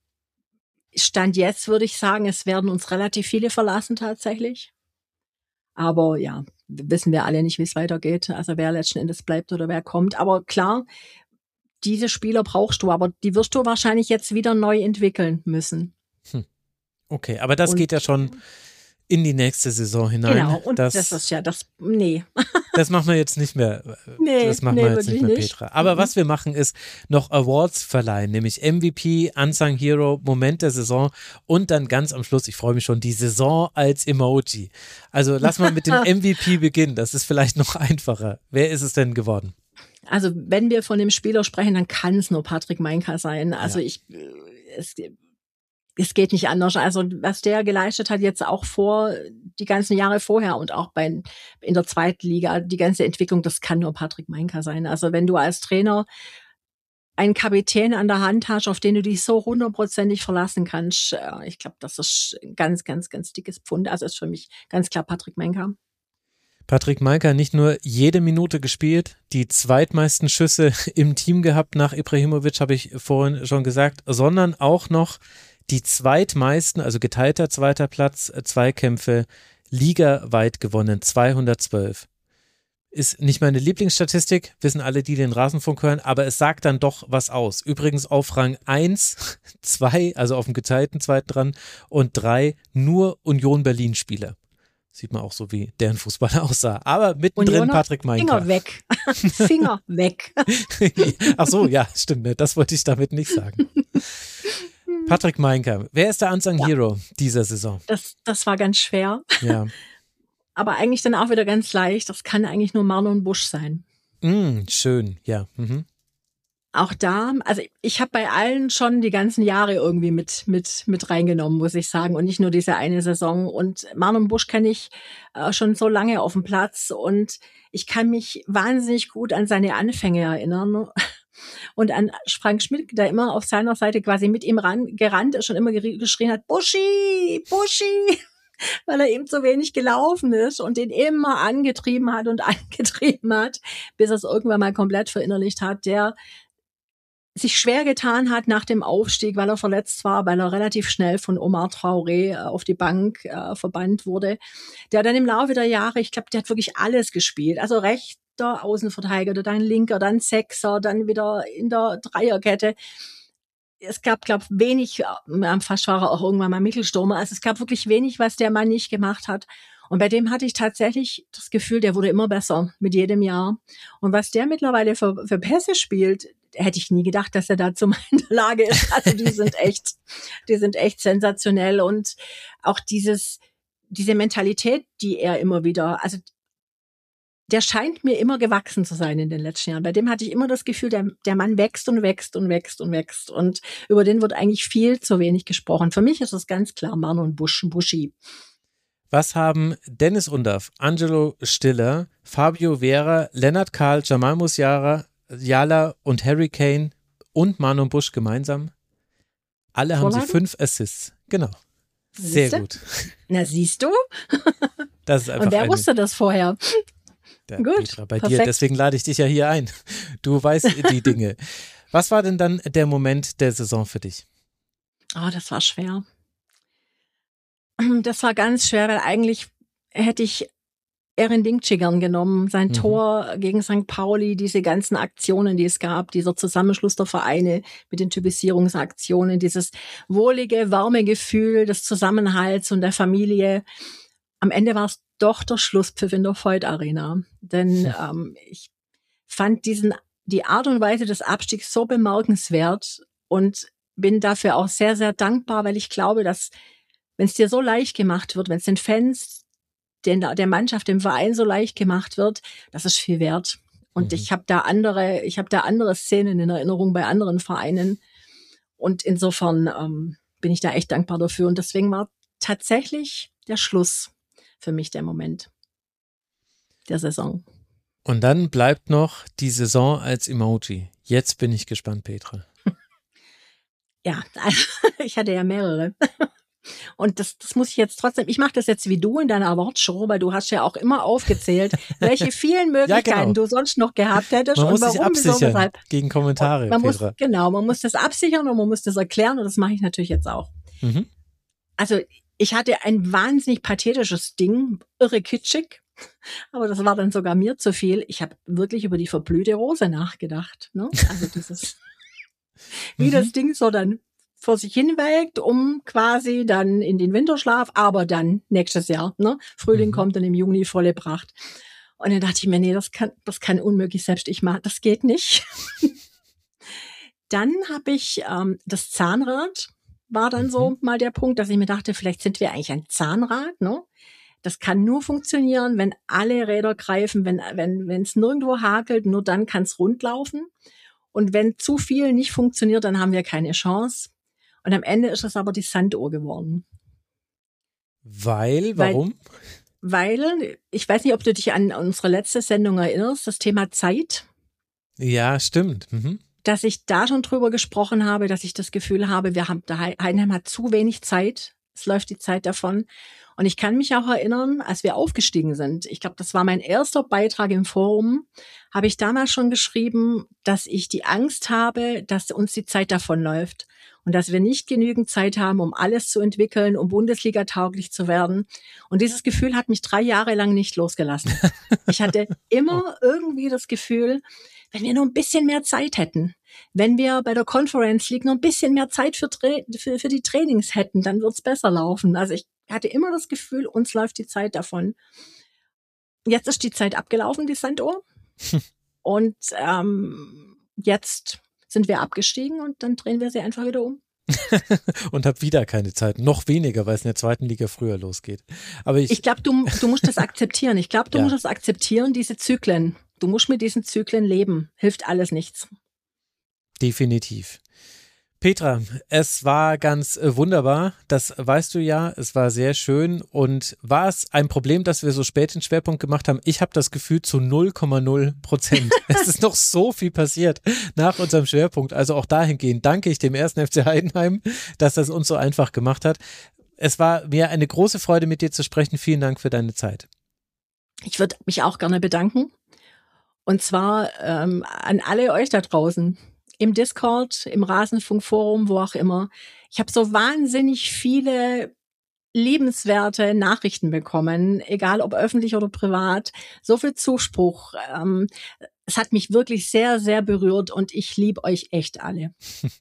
S4: Stand jetzt würde ich sagen, es werden uns relativ viele verlassen tatsächlich. Aber ja, wissen wir alle nicht, wie es weitergeht. Also wer letzten Endes bleibt oder wer kommt. Aber klar, diese Spieler brauchst du, aber die wirst du wahrscheinlich jetzt wieder neu entwickeln müssen.
S1: Hm. Okay, aber das
S4: Und
S1: geht ja schon in die nächste Saison hinein.
S4: Genau, und das,
S1: das
S4: ist ja das, nee.
S1: Das machen wir jetzt nicht mehr.
S4: Nee,
S1: das machen
S4: nee,
S1: wir jetzt nicht mehr,
S4: nicht.
S1: Petra. Aber
S4: mhm.
S1: was wir machen, ist noch Awards verleihen, nämlich M V P, Unsung Hero, Moment der Saison und dann ganz am Schluss, ich freue mich schon, die Saison als Emoji. Also lass mal mit dem M V P beginnen, das ist vielleicht noch einfacher. Wer ist es denn geworden?
S4: Also wenn wir von dem Spieler sprechen, dann kann es nur Patrick Meinka sein. Also ja. ich, es Es geht nicht anders. Also was der geleistet hat jetzt auch vor, die ganzen Jahre vorher und auch bei, in der zweiten Liga, die ganze Entwicklung, das kann nur Patrick Meinka sein. Also wenn du als Trainer einen Kapitän an der Hand hast, auf den du dich so hundertprozentig verlassen kannst, ich glaube, das ist ein ganz, ganz, ganz dickes Pfund. Also ist für mich ganz klar Patrick Meinka.
S1: Patrick Meinka nicht nur jede Minute gespielt, die zweitmeisten Schüsse im Team gehabt nach Ibrahimovic, habe ich vorhin schon gesagt, sondern auch noch die zweitmeisten, also geteilter zweiter Platz, Zweikämpfe ligaweit gewonnen, zweihundertzwölf. Ist nicht meine Lieblingsstatistik, wissen alle, die den Rasenfunk hören, aber es sagt dann doch was aus. Übrigens auf Rang eins, zwei, also auf dem geteilten zweiten dran und drei nur Union Berlin-Spieler. Sieht man auch so, wie deren Fußballer aussah. Aber mittendrin Patrick Meinka.
S4: Finger weg. Finger weg.
S1: Ach so, ja, stimmt. Ne? Das wollte ich damit nicht sagen. Patrick Meinka. Wer ist der Unsung ja. Hero dieser Saison?
S4: Das, das war ganz schwer.
S1: Ja.
S4: Aber eigentlich dann auch wieder ganz leicht. Das kann eigentlich nur Marlon Busch sein.
S1: Mm, schön, ja. Mhm.
S4: Auch da, also ich habe bei allen schon die ganzen Jahre irgendwie mit mit mit reingenommen, muss ich sagen, und nicht nur diese eine Saison. Und Marlon Busch kenne ich äh, schon so lange auf dem Platz und ich kann mich wahnsinnig gut an seine Anfänge erinnern und an Frank Schmidt, der immer auf seiner Seite quasi mit ihm ran gerannt ist und immer geschrien hat, Buschi, Buschi, weil er eben zu wenig gelaufen ist und den immer angetrieben hat und angetrieben hat, bis er es irgendwann mal komplett verinnerlicht hat, der sich schwer getan hat nach dem Aufstieg, weil er verletzt war, weil er relativ schnell von Omar Traoré auf die Bank äh, verbannt wurde. Der dann im Laufe der Jahre, ich glaube, der hat wirklich alles gespielt. Also rechter Außenverteidiger, dann linker, dann Sechser, dann wieder in der Dreierkette. Es gab, glaube ich, wenig, fast war er auch irgendwann mal Mittelstürmer. Also es gab wirklich wenig, was der Mann nicht gemacht hat. Und bei dem hatte ich tatsächlich das Gefühl, der wurde immer besser mit jedem Jahr. Und was der mittlerweile für, für Pässe spielt, hätte ich nie gedacht, dass er dazu mal in der Lage ist. Also die sind echt, die sind echt sensationell. Und auch dieses, diese Mentalität, die er immer wieder, also der scheint mir immer gewachsen zu sein in den letzten Jahren. Bei dem hatte ich immer das Gefühl, der, der Mann wächst und wächst und wächst und wächst. Und über den wird eigentlich viel zu wenig gesprochen. Für mich ist es ganz klar Marlon Busch, Buschi.
S1: Was haben Dennis Undaff, Angelo Stiller, Fabio Vera, Lennart Kahl, Jamal Musiala, Jala und Harry Kane und Marlon Busch gemeinsam? Alle haben sie fünf Assists. Genau. Sehr siehste? Gut.
S4: Na, siehst du?
S1: Das ist einfach
S4: und wer
S1: eine,
S4: wusste das vorher?
S1: Der
S4: Gut,
S1: Petra, bei
S4: perfekt.
S1: dir, deswegen lade ich dich ja hier ein. Du weißt die Dinge. Was war denn dann der Moment der Saison für dich?
S4: Oh, das war schwer. Das war ganz schwer, weil eigentlich hätte ich Erin Dingchi gern genommen. Sein mhm. Tor gegen Sankt Pauli, diese ganzen Aktionen, die es gab, dieser Zusammenschluss der Vereine mit den Typisierungsaktionen, dieses wohlige, warme Gefühl des Zusammenhalts und der Familie. Am Ende war es doch der Schlusspfiff in der Voith Arena. Denn ja. ähm, ich fand diesen die Art und Weise des Abstiegs so bemerkenswert und bin dafür auch sehr, sehr dankbar, weil ich glaube, dass wenn es dir so leicht gemacht wird, wenn es den Fans, den, der Mannschaft, dem Verein so leicht gemacht wird, das ist viel wert. Und mhm. ich habe da andere, ich habe da andere Szenen in Erinnerung bei anderen Vereinen. Und insofern ähm, bin ich da echt dankbar dafür. Und deswegen war tatsächlich der Schluss für mich der Moment der Saison.
S1: Und dann bleibt noch die Saison als Emoji. Jetzt bin ich gespannt, Petra.
S4: Ja, ich hatte ja mehrere. Und das, das muss ich jetzt trotzdem, ich mache das jetzt wie du in deiner Awardshow, weil du hast ja auch immer aufgezählt, welche vielen Möglichkeiten ja, genau. du sonst noch gehabt hättest.
S1: Man
S4: und
S1: muss
S4: warum,
S1: sich absichern
S4: wieso, weshalb.
S1: Gegen Kommentare,
S4: man
S1: Petra.
S4: Muss, genau, man muss das absichern und man muss das erklären und das mache ich natürlich jetzt auch. Mhm. Also ich hatte ein wahnsinnig pathetisches Ding, irre kitschig, aber das war dann sogar mir zu viel. Ich habe wirklich über die verblühte Rose nachgedacht. Ne? Also dieses, wie mhm. das Ding so dann vor sich hinwelkt, um quasi dann in den Winterschlaf, aber dann nächstes Jahr, ne? Frühling mhm. kommt dann im Juni volle Pracht. Und dann dachte ich mir, nee, das kann, das kann unmöglich selbst ich machen, das geht nicht. Dann habe ich ähm, das Zahnrad, war dann mhm. so mal der Punkt, dass ich mir dachte, vielleicht sind wir eigentlich ein Zahnrad, ne? Das kann nur funktionieren, wenn alle Räder greifen, wenn wenn wenn es nirgendwo hakelt, nur dann kann es rund laufen. Und wenn zu viel nicht funktioniert, dann haben wir keine Chance. Und am Ende ist es aber die Sanduhr geworden.
S1: Weil, warum?
S4: Weil, weil, ich weiß nicht, ob du dich an unsere letzte Sendung erinnerst, das Thema Zeit.
S1: Ja, stimmt. Mhm.
S4: Dass ich da schon drüber gesprochen habe, dass ich das Gefühl habe, wir haben, Heidenheim hat zu wenig Zeit. Es läuft die Zeit davon. Und ich kann mich auch erinnern, als wir aufgestiegen sind, ich glaube, das war mein erster Beitrag im Forum, habe ich damals schon geschrieben, dass ich die Angst habe, dass uns die Zeit davonläuft und dass wir nicht genügend Zeit haben, um alles zu entwickeln, um Bundesliga-tauglich zu werden. Und dieses Gefühl hat mich drei Jahre lang nicht losgelassen. Ich hatte immer irgendwie das Gefühl, wenn wir nur ein bisschen mehr Zeit hätten, wenn wir bei der Conference League noch ein bisschen mehr Zeit für, Tra- für, für die Trainings hätten, dann wird's besser laufen. Also ich hatte immer das Gefühl, uns läuft die Zeit davon. Jetzt ist die Zeit abgelaufen, die Sanduhr. Und ähm, jetzt sind wir abgestiegen und dann drehen wir sie einfach wieder um.
S1: Und habe wieder keine Zeit. Noch weniger, weil es in der zweiten Liga früher losgeht. Aber ich,
S4: ich glaube, du, du musst das akzeptieren. Ich glaube, du
S1: ja.
S4: musst das akzeptieren, diese Zyklen. Du musst mit diesen Zyklen leben. Hilft alles nichts.
S1: Definitiv. Petra, es war ganz äh, wunderbar, das weißt du ja, es war sehr schön. Und war es ein Problem, dass wir so spät den Schwerpunkt gemacht haben? Ich habe das Gefühl zu null Komma null Prozent. Es ist noch so viel passiert nach unserem Schwerpunkt. Also auch dahingehend danke ich dem ersten F C Heidenheim, dass das uns so einfach gemacht hat. Es war mir eine große Freude, mit dir zu sprechen. Vielen Dank für deine Zeit.
S4: Ich würde mich auch gerne bedanken. Und zwar ähm, an alle euch da draußen. Im Discord, im Rasenfunkforum, wo auch immer. Ich habe so wahnsinnig viele liebenswerte Nachrichten bekommen, egal ob öffentlich oder privat. So viel Zuspruch. Ähm, es hat mich wirklich sehr, sehr berührt und ich liebe euch echt alle.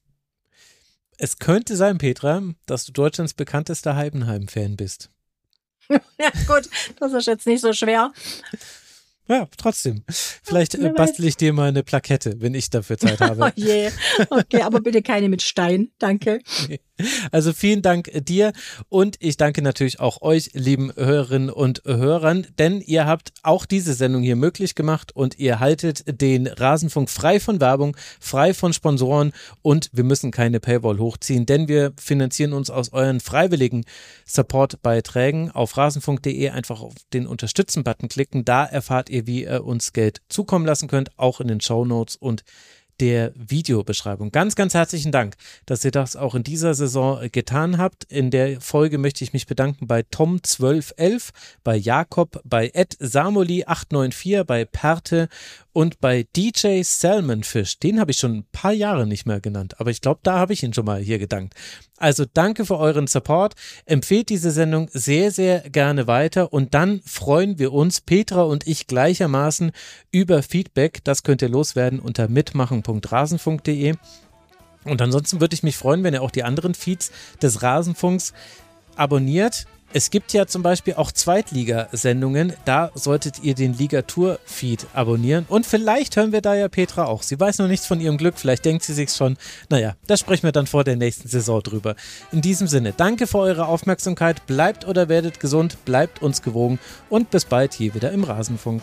S1: Es könnte sein, Petra, dass du Deutschlands bekanntester Heidenheim-Fan bist.
S4: Ja gut, das ist jetzt nicht so schwer.
S1: Ja, trotzdem. Vielleicht äh, bastel ich dir mal eine Plakette, wenn ich dafür Zeit habe.
S4: Oh je. Okay, aber bitte keine mit Stein. Danke.
S1: Also vielen Dank dir und ich danke natürlich auch euch, lieben Hörerinnen und Hörern, denn ihr habt auch diese Sendung hier möglich gemacht und ihr haltet den Rasenfunk frei von Werbung, frei von Sponsoren und wir müssen keine Paywall hochziehen, denn wir finanzieren uns aus euren freiwilligen Supportbeiträgen. Auf rasenfunk punkt de einfach auf den Unterstützen-Button klicken, da erfahrt ihr, wie ihr uns Geld zukommen lassen könnt, auch in den Shownotes und der Videobeschreibung. Ganz, ganz herzlichen Dank, dass ihr das auch in dieser Saison getan habt. In der Folge möchte ich mich bedanken bei Tom zwölf elf, bei Jakob, bei Ed Samoli acht neun vier, bei Perte und bei D J Salmonfish. Den habe ich schon ein paar Jahre nicht mehr genannt, aber ich glaube, da habe ich ihn schon mal hier gedankt. Also danke für euren Support. Empfehlt diese Sendung sehr, sehr gerne weiter und dann freuen wir uns, Petra und ich gleichermaßen, über Feedback. Das könnt ihr loswerden unter mitmachen punkt rasenfunk punkt de. Und ansonsten würde ich mich freuen, wenn ihr auch die anderen Feeds des Rasenfunks abonniert. Es gibt ja zum Beispiel auch Zweitligasendungen, da solltet ihr den Ligatur-Feed abonnieren und vielleicht hören wir da ja Petra auch. Sie weiß noch nichts von ihrem Glück, vielleicht denkt sie sich schon, naja, da sprechen wir dann vor der nächsten Saison drüber. In diesem Sinne, danke für eure Aufmerksamkeit, bleibt oder werdet gesund, bleibt uns gewogen und bis bald hier wieder im Rasenfunk.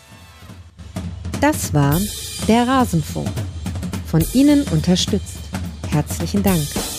S2: Das war der Rasenfunk, von Ihnen unterstützt. Herzlichen Dank.